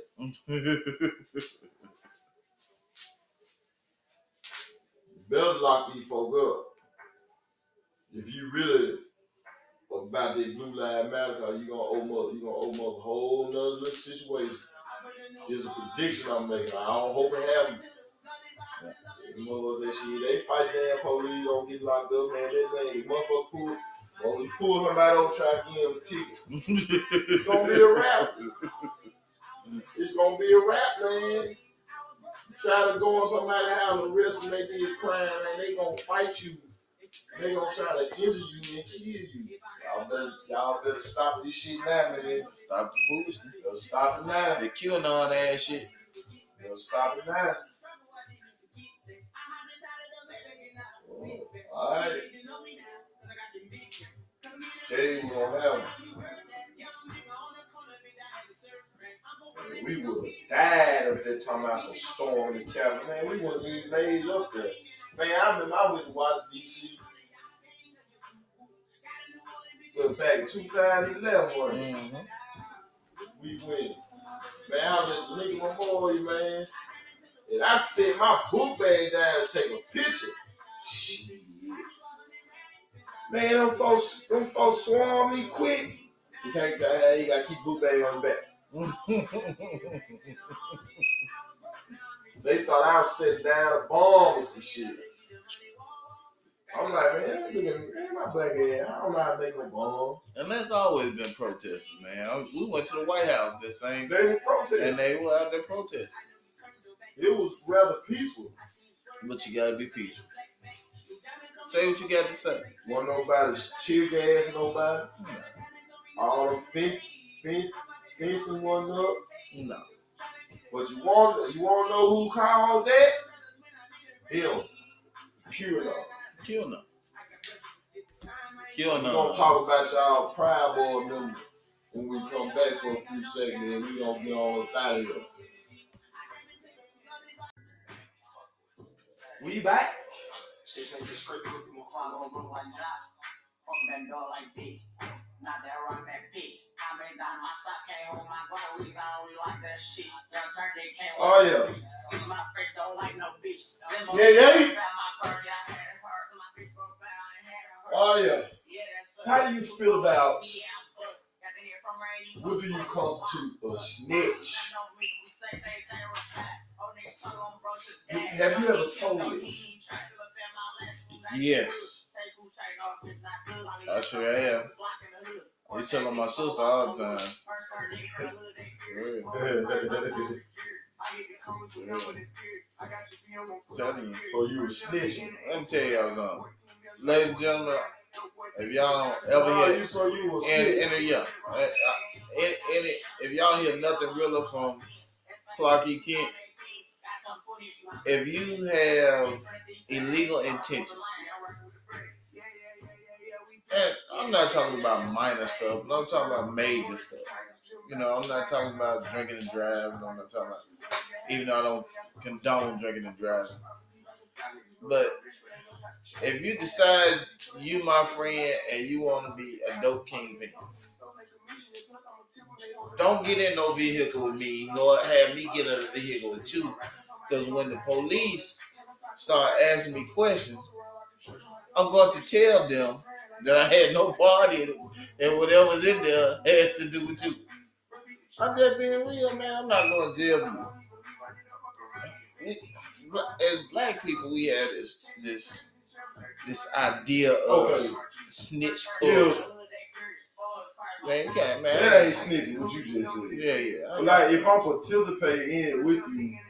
You better lock these folk up. If you really about this Blue Lives Matter, cause you gonna open up a whole nother little situation. Here's a prediction I'm making. I don't hope it happens. The motherfuckers that shit, they fight damn police, don't get locked up, man. The motherfucker pull somebody over, try to give him a ticket. It's gonna be a wrap. It's gonna be a wrap, man. You try to go on somebody's house and arrest them, they did a crime, man. They gonna fight you. They gonna try to injure you and kill you. Y'all better stop this shit now, man. Stop the foolishness. Stop it now. The QAnon ass shit. Stop it now. Alright. Tell you we gonna have them. We would have died up there talking about some storm in California. Man, we wouldn't even laid up there. Man, I remember I went to watch DC. So back in 2011, we went. Man, I was at the Lincoln Memorial, man. And I set my book bag down to take a picture. Shit. Man, them folks swarm me quick. You gotta keep book bag on the back. They thought I was setting down a bomb or some shit. I'm like, man, my black ass, I don't know how to make no bomb. And there's always been protesters, man. We went to the White House the same day. They were protesting. And they were out there protesting. It was rather peaceful. But you gotta be peaceful. Say what you got to say. Want nobody tear gas nobody? All them fencing one up? No. But you want to know who called that? Him. QAnon. We're gonna talk about y'all Proud Boy members when we come back for a few seconds, and we gonna get on out of here. We back. Not that rock that beat. I made down my sock, can't hold my body. We only like that shit. Young turn, they can't Oh yeah. Excuse my face, don't like no bitch. Oh yeah. How do you feel about what do you constitute a snitch? Have you ever told it? Yes. I sure am. You telling my sister all the time. Telling you. So you were snitching. Let me tell y'all something. Ladies and gentlemen, if y'all don't ever hear if y'all hear nothing realer from Clark E. Kent, if you have illegal intentions, and I'm not talking about minor stuff, but I'm talking about major stuff. I'm not talking about drinking and driving. I'm not talking about, even though I don't condone drinking and driving. But if you decide you my friend and you want to be a dope kingpin, don't get in no vehicle with me, nor have me get in a vehicle with you. Because when the police start asking me questions, I'm going to tell them that I had no part in it and whatever's in there had to do with you. I'm just being real, man. I'm not going to jail for you. As black people, we have this idea of snitch culture. Man, you can't, man. That ain't snitching, what you just said. Yeah. But like, if I'm participating in it with you,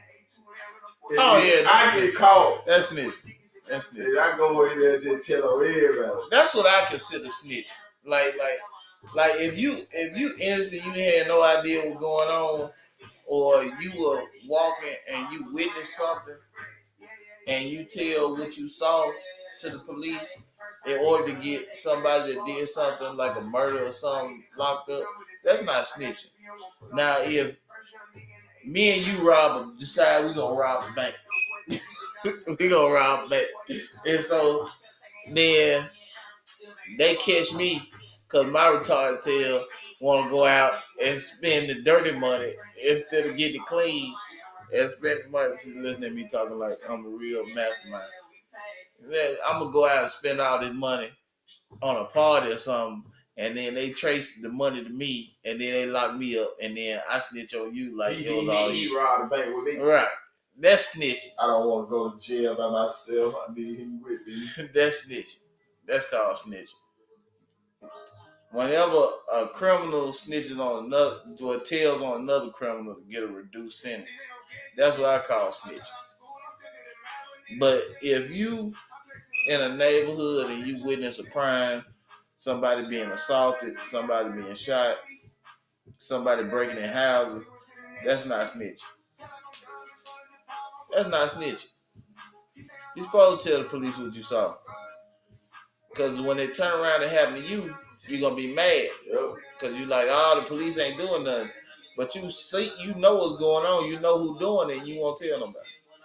I get caught. That's snitching. I go in there and just tell on everybody. That's what I consider snitching. Like if you innocent, you had no idea what's going on, or you were walking and you witnessed something, and you tell what you saw to the police in order to get somebody that did something like a murder or something locked up, that's not snitching. Now, if me and you decide we're going to rob a bank, we're going to rob a bank, and so then they catch me because my retarded tail want to go out and spend the dirty money instead of getting it clean and spend the money. Listening to me talking like I'm a real mastermind. I'm going to go out and spend all this money on a party or something, and then they trace the money to me, and then they lock me up, and then I snitch on you like it was all you. He robbed the bank with me. Right. That's snitching. I don't want to go to jail by myself. I need him with me. That's snitching. That's called snitching. Whenever a criminal snitches on another, or tells on another criminal to get a reduced sentence, that's what I call snitching. But if you in a neighborhood and you witness a crime, somebody being assaulted, somebody being shot, somebody breaking in houses, that's not snitching. That's not snitching. You're supposed to tell the police what you saw. Because when they turn around and happen to you, you're going to be mad. Because you're like, the police ain't doing nothing. But you see, you know what's going on. You know who's doing it, and you won't tell nobody.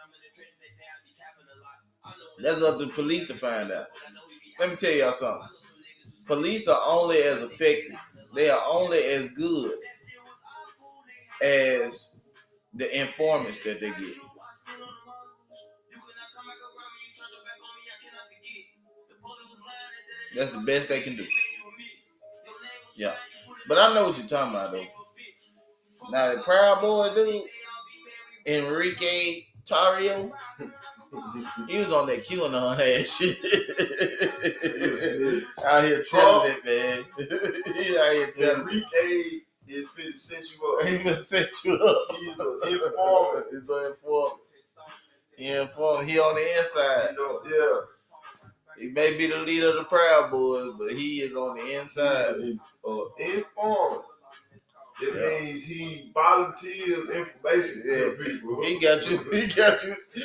That's up to the police to find out. Let me tell y'all something. Police are only as effective. They are only as good as the informants that they get. That's the best they can do. Yeah. But I know what you're talking about, though. Now, the Proud Boy dude, Enrique Tarrio, he was on that QAnon ass shit. Out here telling it, man. He out here telling Enrique, if it set you up. He gonna set you up. He's an informant. He's an informant. He on the inside. Yeah. He may be the leader of the Proud Boys, but he is on the inside. He's an informant. It means he volunteers information to people. He got you. He got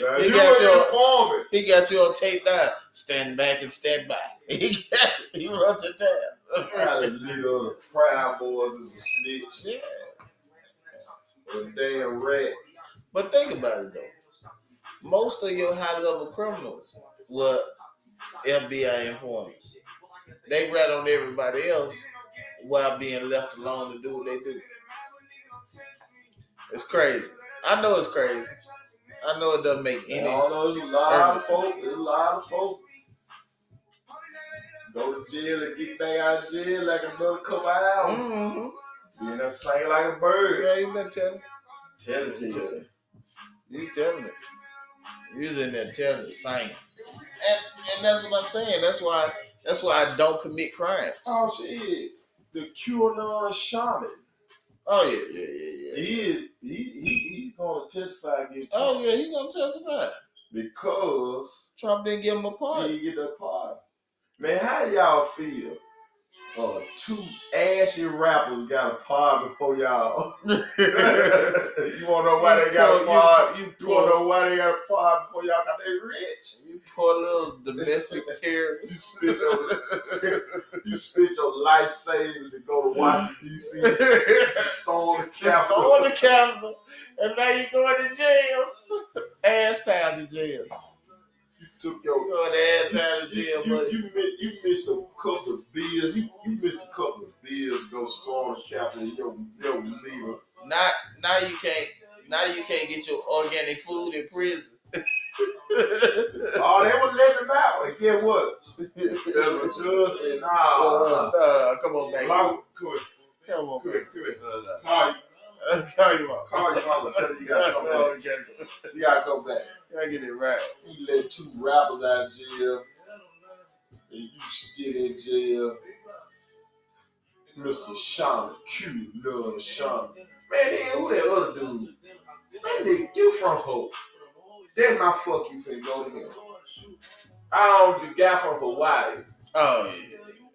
you on tape now. Stand back and stand by. He runs it down. The leader of the Proud Boys is a snitch. Yeah. A damn rat. But think about it though. Most of your high level criminals were FBI informants. They rat on everybody else while being left alone to do what they do. It's crazy. I know it's crazy. I know it doesn't make any. I know there's a lot of folk. Go to jail and get back out of jail like another couple hours. Mm-hmm. Then that sing like a bird. Yeah, you been telling. Tell it. You telling it. You was in there telling it, singing. And that's what I'm saying. That's why I don't commit crimes. Oh shit. The QAnon shaman. Oh yeah. He's gonna testify against Trump. Oh yeah, he's gonna testify. Because Trump didn't give him a he pardon. didn't get that pardon. Man, how y'all feel two ashy rappers got a pod before y'all. You wanna know why they got a pod? You wanna know why they got a pod before y'all got they rich? You poor little domestic terrorist. You spent your life savings to go to Washington D.C. to storm the Capitol. Storm the Capitol, and now you going to jail. Ass pound to jail. Took your going to ass pound to jail, buddy. You missed a couple of bills. You missed a couple of bills. Go storm the Capitol. Yo, leader. Now you can't get your organic food in prison. Oh, they would let them out. Like, yeah, what? The judge said, nah. Come on, baby. Come on, baby. Call your mom. Tell her you gotta come back. You gotta come back. You gotta get it right. You let two rappers out of jail, and you still in jail. Mr. Sean Q, love Sean. Man, who that other dude? Man, nigga, you from Hope. That's my fuck you finna go to him. The guy from Hawaii. Oh, yeah.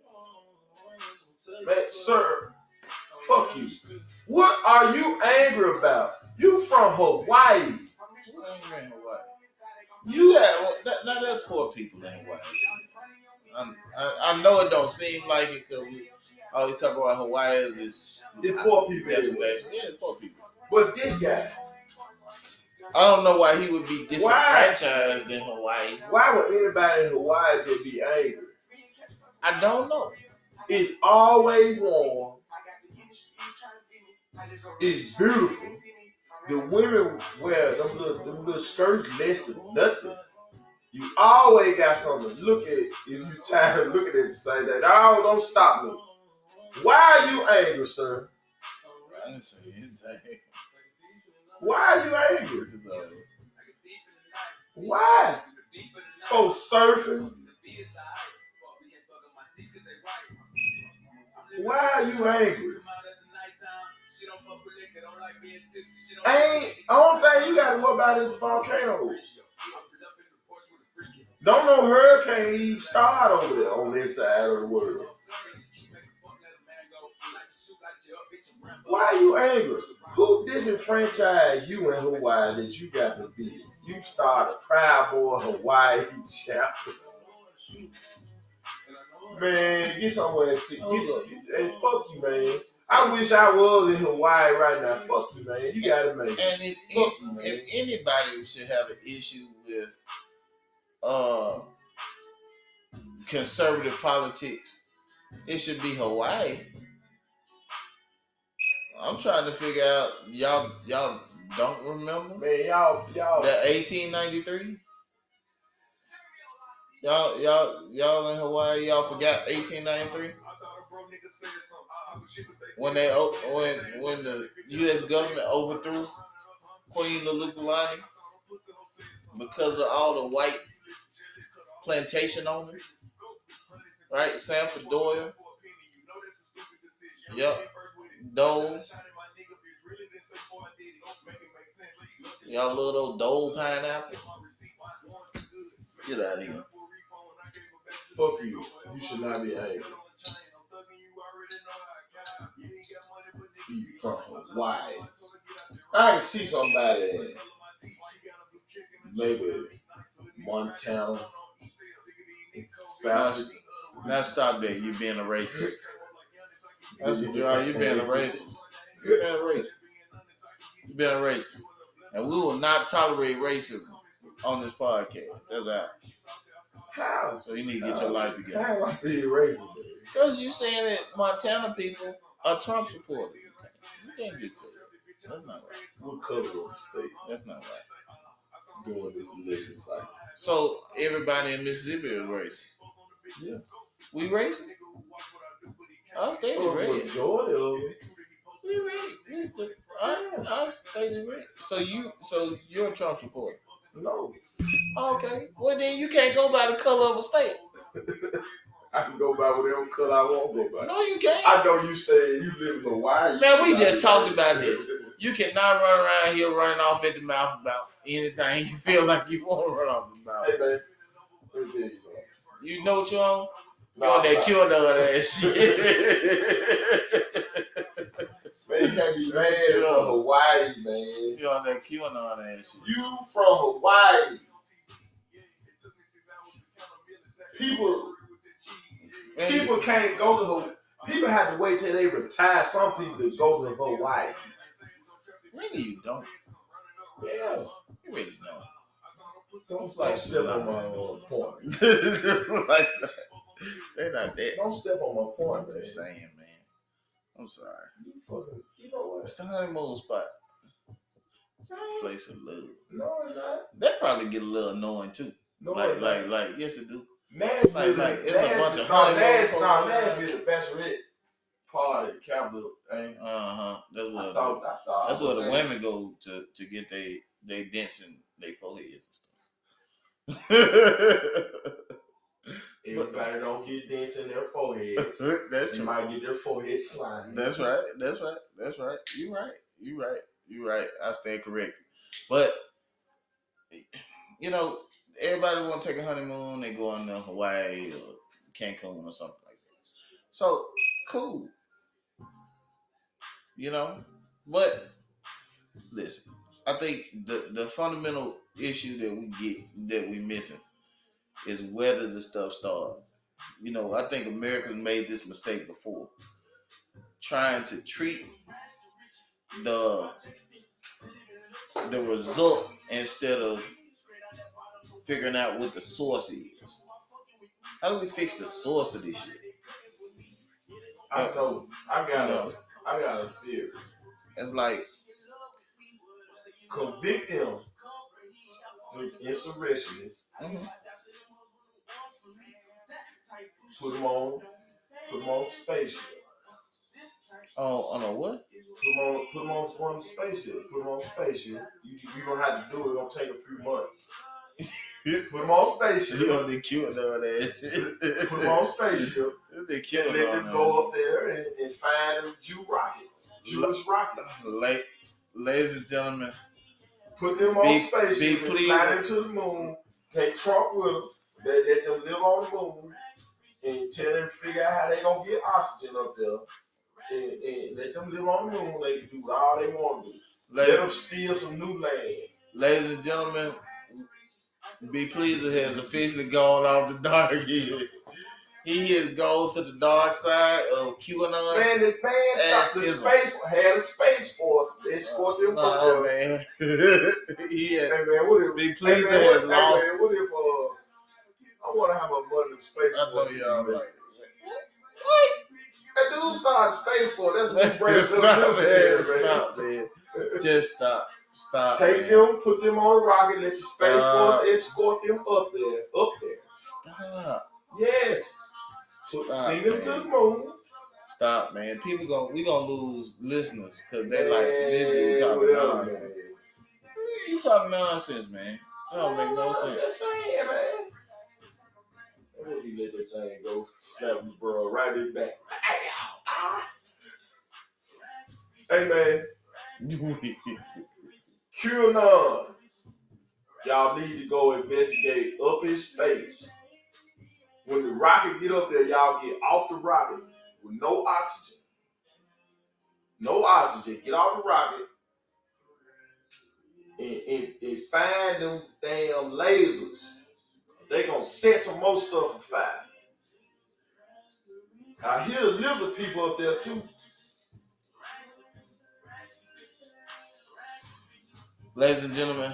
Man, sir, fuck you. What are you angry about? You from Hawaii. Now there's poor people in Hawaii. I know it don't seem like it because we always talk about Hawaii as this poor people destination. Yeah, it's poor people. But this guy, I don't know why he would be disenfranchised in Hawaii. Why would anybody in Hawaii just be angry? I don't know. It's always warm. It's beautiful. The women wear them little skirts less than nothing. You always got something to look at if you tired of looking at the same thing. No, don't stop me. Why are you angry, sir? I didn't say anything. Why are you angry? Why? Folks surfing. Why are you angry? Only thing you got to worry about is the volcano. Don't no hurricane even start over there on this side of the world. Why are you angry? Who disenfranchised you in Hawaii that you got to be? You start a Proud Boy Hawaii chapter. Man, get somewhere and see. Hey, fuck you, man. I wish I was in Hawaii right now. Fuck you, man. You gotta make it. And if anybody should have an issue with conservative politics, it should be Hawaii. I'm trying to figure out y'all don't remember? Man, y'all the 1893? Y'all in Hawaii, y'all forgot 1893? When the US government overthrew Queen Lulukalani because of all the white plantation owners, right? Sanford Doyle, yep, Dole, y'all little Dole pineapple. Get out of here. Fuck you. You should not be angry. You from Hawaii. I can see somebody maybe Montana. Now stop there. You being a racist. That's what you are. You being a racist. You being a racist. You being a racist. And we will not tolerate racism on this podcast. That's out. How? So you need to get your life together. How am I being racist? Because you saying that Montana people are Trump supporters. You can't get serious. That's not right. What color of the state? That's not right. Doing this election cycle. So everybody in Mississippi is racist. Yeah. We racist? Our state is racist. Majority of it. We racist. Our state is racist. So you're a Trump supporter? No. Okay. Well then you can't go by the color of a state. I can go by whatever color I want to go by. No, you can't. I know you live in Hawaii. Man, we just talked about this. You cannot run around here running off at the mouth about anything you feel like you want to run off the mouth. Hey, man. Let me tell you something. You know what you're on? You on that QAnon ass shit. Man, you can't be mad from Hawaii, man. You on that QAnon ass shit. You from Hawaii. People can't go to Hawaii. People have to wait till they retire. Some people to go to Hawaii. Really, you don't. Yeah. You really don't. Don't step on my point. Like, they're not that. Don't step on my point, man. Just saying, man. I'm sorry. You know what? It's the honeymoon spot. It's a place of love. No, it's not. That probably get a little annoying too. No, like, yes it do. Nashville, Like, it's a bunch of Nashville, the bachelorette party, capital thing. That's what. I thought that's where the women go to get they dancing they foreheads and stuff. Everybody don't get dancing their foreheads. That's they true. might get their foreheads sliding. That's right. You right. I stand corrected. But you know, everybody want to take a honeymoon. They go on to Hawaii or Cancun or something like that. So cool. You know, but listen, I think the fundamental issue that we missing is where does the stuff start? You know, I think Americans made this mistake before, trying to treat the result instead of figuring out what the source is. How do we fix the source of this shit? I know. I got a theory. It's like convict them with insurrectionists. Mm-hmm. Put them on spaceship. Oh, on a what? Put them on one spaceship. Put them on spaceship. You don't have to do it. It's gonna take a few months. Put them on spaceship. You on the cute though that shit. Put them on spaceship. And let them go up there and find them Jewish rockets. Ladies and gentlemen, put them on spaceship and fly them to the moon. Take Trump with them. Let them live on the moon and tell them to figure out how they gonna get oxygen up there. And let them live on the moon. They can do all they want to do. Let them steal some new land. Ladies and gentlemen, Be Pleased has officially gone off the dark end. He has gone to the dark side of QAnon. Man, this man had a space force. They escort them up there. Man. He had, hey, man, what if Be Pleased has lost. Man, what if I want to have a one of them space I know force? y'all like what? That dude started space force. That's the branch of the military, Stop, man. Just stop. Stop. Take them, put them on a rocket, let the space force escort them up there. Stop. Yes. Send them to the moon. Stop, man. We gonna lose listeners because they like this dude talking nonsense. Man. You talking nonsense, man. That don't make no sense. Just saying, man. What if you let that thing go? Slap his bro right in the back. Hey, man. QAnon. Y'all need to go investigate up in space. When the rocket get up there, y'all get off the rocket with no oxygen. No oxygen. Get off the rocket and find them damn lasers. They gonna set some more stuff afire. I hear the lizard people up there too. Ladies and gentlemen,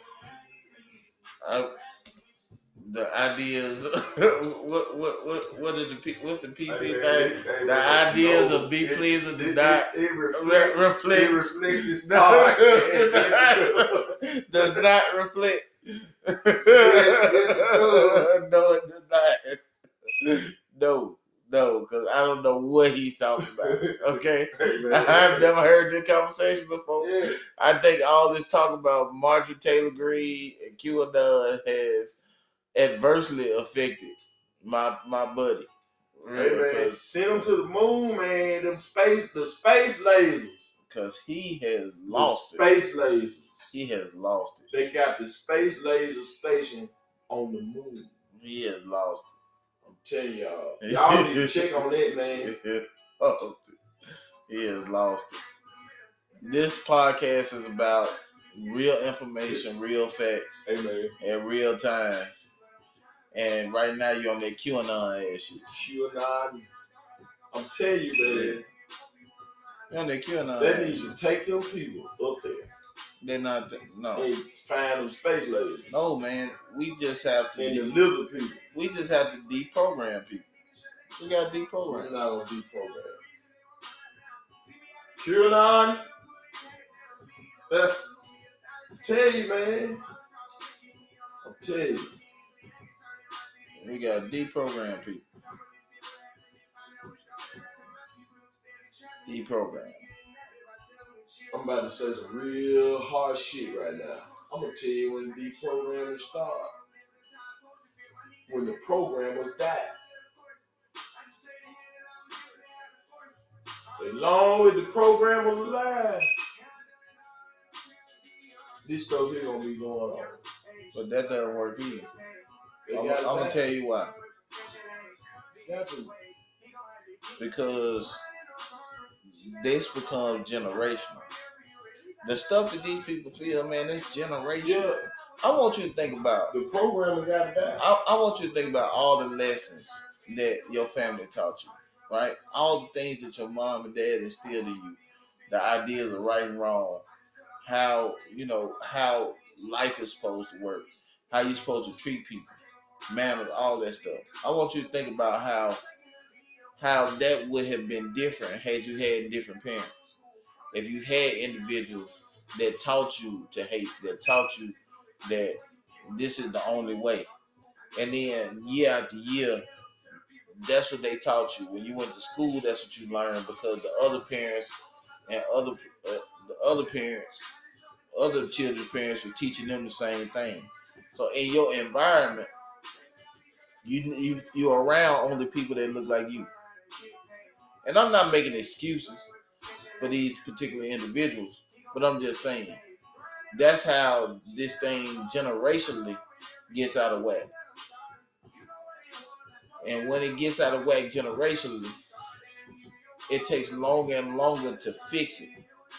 the ideas. What's the PC thing? The ideas of Be Pleased do not reflect. It reflects this podcast. Does not reflect. Yes, it does. No, it does not. No, because I don't know what he's talking about. Okay, I've never heard this conversation before. Yeah. I think all this talk about Marjorie Taylor Greene and QAnon has adversely affected my buddy. Hey, man, send them to the moon, man. The space lasers. Because he has lost space lasers. He has lost it. They got the space laser station on the moon. He has lost it. I'm Tell y'all need to check on that, man. He has lost it. This podcast is about real information, real facts, hey, man. in real time. And right now you're on that QAnon ass shit. QAnon. I'm telling you, man. You're on that QAnon. That needs to take them people up there. They're not. No. Hey, find them space ladies. No, man. We just have to. And the lizard people. We just have to deprogram people. We got to deprogram. We're not going to deprogram. QAnon. Tell you, man. I'm telling you. We got to deprogram people. Deprogram. I'm about to say some real hard shit right now. I'm going to tell you when the deprogramming started. When the programmers died. As long as the programmers alive, this stuff here going to be going on. But that doesn't work either. I'm going to tell you why. Because this becomes generational. The stuff that these people feel, man, it's generational. Yeah. I want you to think about the programmer got that. I want you to think about all the lessons that your family taught you, right? All the things that your mom and dad instilled in you, the ideas of right and wrong, how life is supposed to work, how you're supposed to treat people, manners, all that stuff. I want you to think about how that would have been different had you had different parents. If you had individuals that taught you to hate, that taught you that this is the only way. And then year after year, that's what they taught you. When you went to school, that's what you learned, because the other parents and other children's parents were teaching them the same thing. So in your environment, you're around only people that look like you. And I'm not making excuses for these particular individuals, but I'm just saying that's how this thing generationally gets out of whack. And when it gets out of whack generationally, it takes longer and longer to fix it.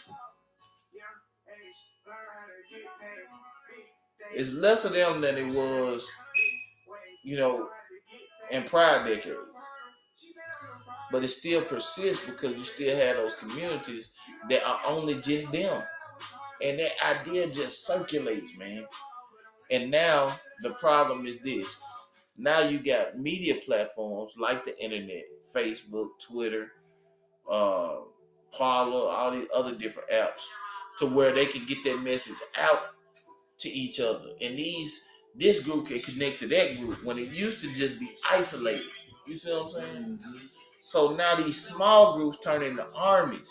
It's less of them than it was, in prior decades. But it still persists because you still have those communities that are only just them. And that idea just circulates, man. And now the problem is this. Now you got media platforms like the internet, Facebook, Twitter, Parler, all these other different apps, to where they can get that message out to each other. And this group can connect to that group when it used to just be isolated. You see what I'm saying? Mm-hmm. So now these small groups turn into armies.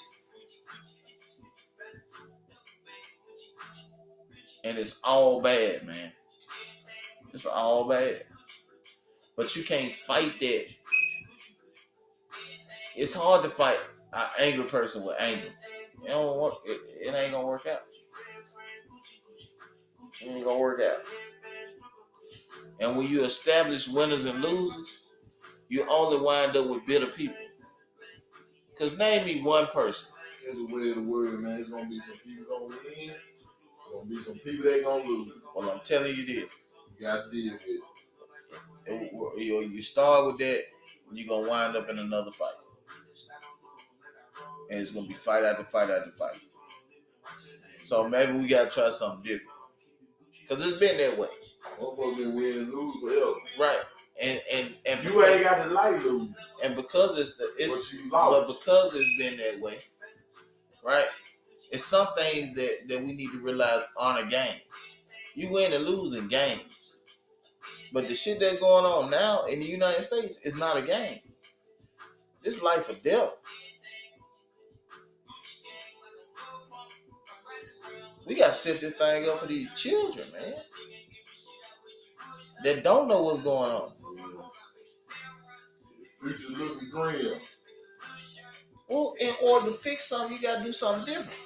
And it's all bad, man. It's all bad. But you can't fight that. It's hard to fight an angry person with anger. It don't work. It ain't gonna work out. It ain't gonna work out. And when you establish winners and losers, you only wind up with bitter people. Because name me one person. There's a way of the word, man. There's going to be some people going to win. There's going to be some people that going to lose. Well, I'm telling you this. You got to deal with it. You start with that, you're going to wind up in another fight. And it's going to be fight after fight after fight. So maybe we got to try something different. Because it's been that way. One of us been winning and lose forever. Right. And you ain't got to like lose. And because it's been that way, right? It's some things that we need to realize on a game. You win and lose in games. But the shit that's going on now in the United States is not a game. It's life or death. We got to set this thing up for these children, man, that don't know what's going on. Future looking green. Well, in order to fix something, you got to do something different.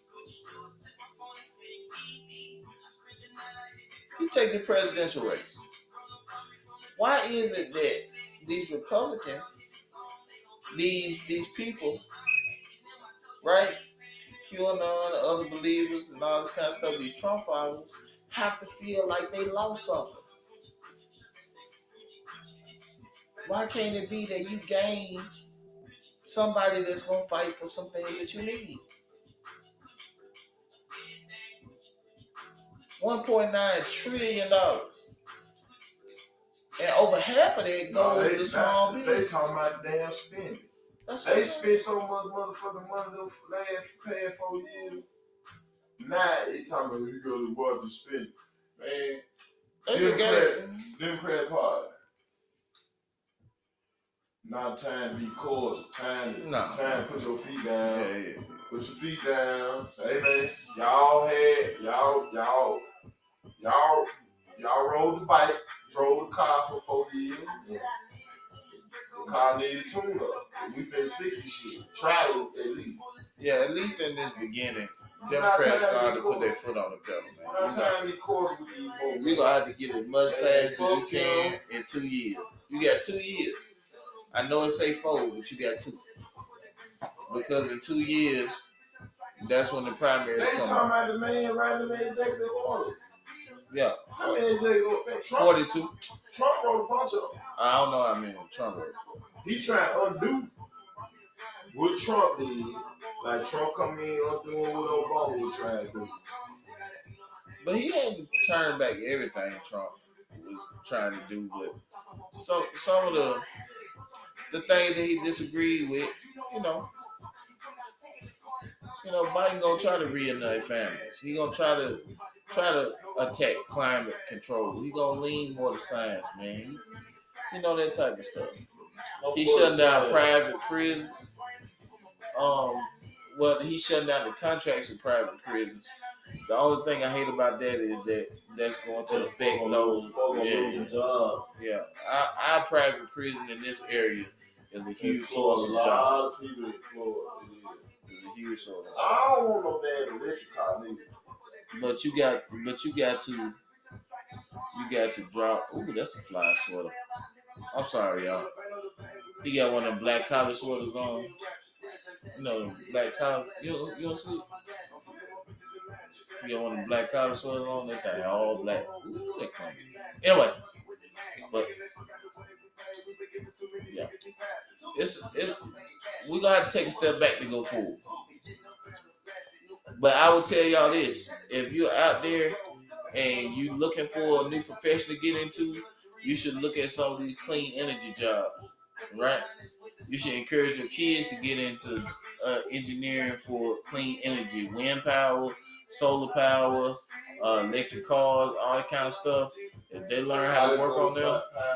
You take the presidential race. Why is it that these Republicans, these people, right? QAnon, other believers, and all this kind of stuff, these Trump followers, have to feel like they lost something? Why can't it be that you gain somebody that's going to fight for something that you need? $1.9 trillion. And over half of that goes to small business. They talking about damn spending. They spent so much motherfucking money those past 4 years. Now they talking about you go to what to spend. Man, Democrat Party. Not time to be cordial. Time to put your feet down. Yeah. Put your feet down. Hey man, y'all rode the bike, drove the car for 4 years. Yeah. The car needed tune up. We finna fix this shit. Try it at least. Yeah, at least in this beginning, Democrats started to put their foot on the pedal, man. We're gonna have to get as much passed as you can in 2 years. You got 2 years. I know it say 4, but you got 2. Because in 2 years, that's when the primaries come. They talking about the man writing the executive order. Yeah. How many executive orders? 42. Trump wrote a bunch of them. I don't know how many Trump wrote. He trying to undo what Trump did. Like Trump come in undoing what Obama was trying to do. But he ain't turned back everything Trump was trying to do. But some of the things that he disagreed with, you know, Biden gonna try to reunite families. He gonna try to attack climate control. He gonna lean more to science, man. You know, that type of stuff. He shutting down private prisons. Well, he's shutting down the contracts with private prisons. The only thing I hate about that is that that's going to affect those. Yeah. Our private prison in this area is a huge source of jobs. It's a huge source. I don't want no damn electric car, nigga. But you got to drop. Ooh, that's a fly sweater. I'm sorry, y'all. He got one of them black collar sweaters on. You know, black collar. You don't see it? He got one of them black collar sweaters on. That thing all black. Ooh, that comes. Anyway, but yeah, we're gonna have to take a step back to go forward. But I will tell y'all this: if you're out there and you looking for a new profession to get into, you should look at some of these clean energy jobs, right? You should encourage your kids to get into engineering for clean energy, wind power, solar power, electric cars, all that kind of stuff. If they learn how to work on them,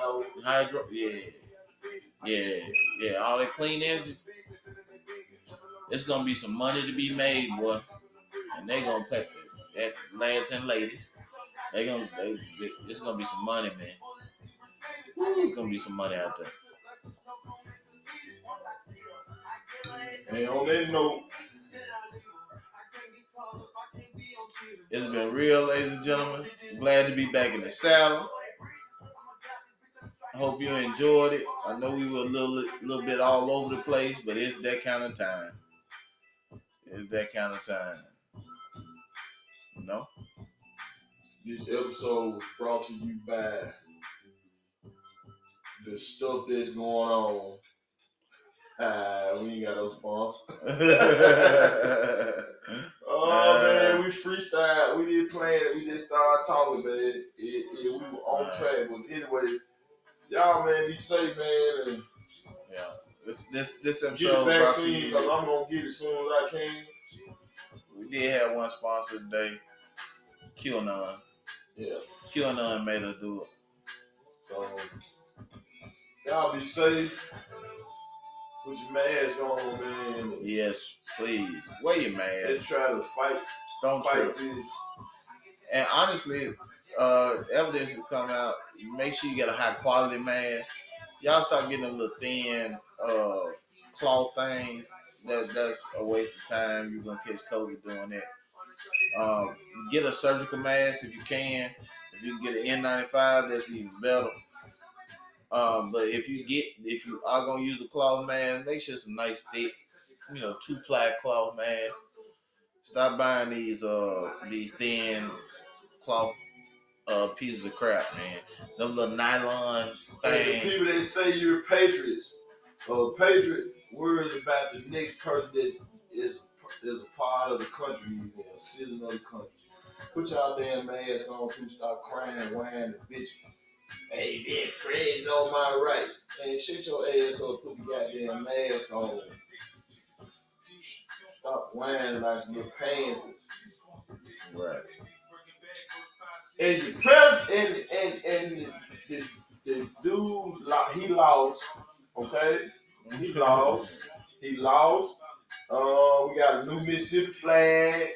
all that clean energy, it's gonna be some money to be made, boy. And they gonna pay that lads and ladies. It's gonna be some money, man. It's gonna be some money out there. And on that note, it's been real, ladies and gentlemen. Glad to be back in the saddle. I hope you enjoyed it. I know we were a little bit all over the place, but it's that kind of time. It's that kind of time. You know? This episode was brought to you by the stuff that's going on. We ain't got no sponsor. Oh man, we freestyle. We didn't plan it. We just started talking, man. We were on track. But anyway, y'all man, be safe, man. And yeah, this episode. Get the vaccine because I'm gonna get it as soon as I can. We did have one sponsor today, QAnon. Yeah, QAnon made us do it. So y'all be safe. Put your mask on, man. Yes, please. Wear your mask. They try to fight. Don't fight trip. this. And honestly, evidence has come out. Make sure you get a high quality mask. Y'all start getting a little thin cloth things. That's a waste of time. You're gonna catch COVID doing that. Get a surgical mask if you can. If you can get an N95, that's even better. But if you are gonna use a cloth mask, make sure it's a nice thick, 2-ply cloth mask. Stop buying these thin cloth pieces of crap, man. Them little nylon things. The people that say you're patriots, patriot worries about the next person that is a part of the country, a citizen of the country. Put y'all damn mask on to start crying, whining, bitch. Hey, bitch, crazy on my right. And shut your ass up, put the goddamn mask on. Stop whining like some little pansy. Right. And the president and the dude, he lost. Okay, he lost. We got a new Mississippi flag.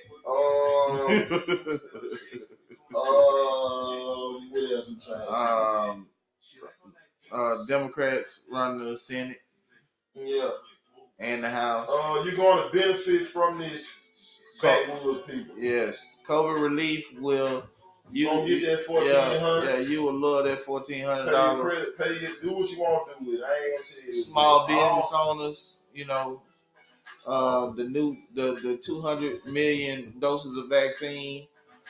What else I'm trying to say? Democrats running the Senate. Yeah. And the House. You're going to benefit from this backwoods people. Yes. COVID relief will. You gonna get that $1,400? Yeah, you will love that $1,400. Pay your do what you want to do with it. I ain't gonna tell you. Small business owners, the 200 million doses of vaccine,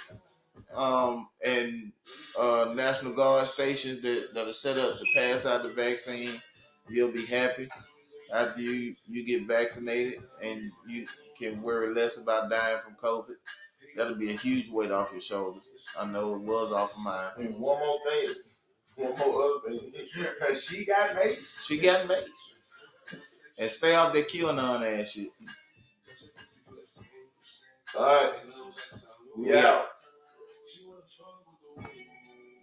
and National Guard stations that are set up to pass out the vaccine. You'll be happy after you get vaccinated, and you can worry less about dying from COVID. That'll be a huge weight off your shoulders. I know it was off of mine. And one more other thing. She got maced. And stay off that QAnon ass shit. All right. We out.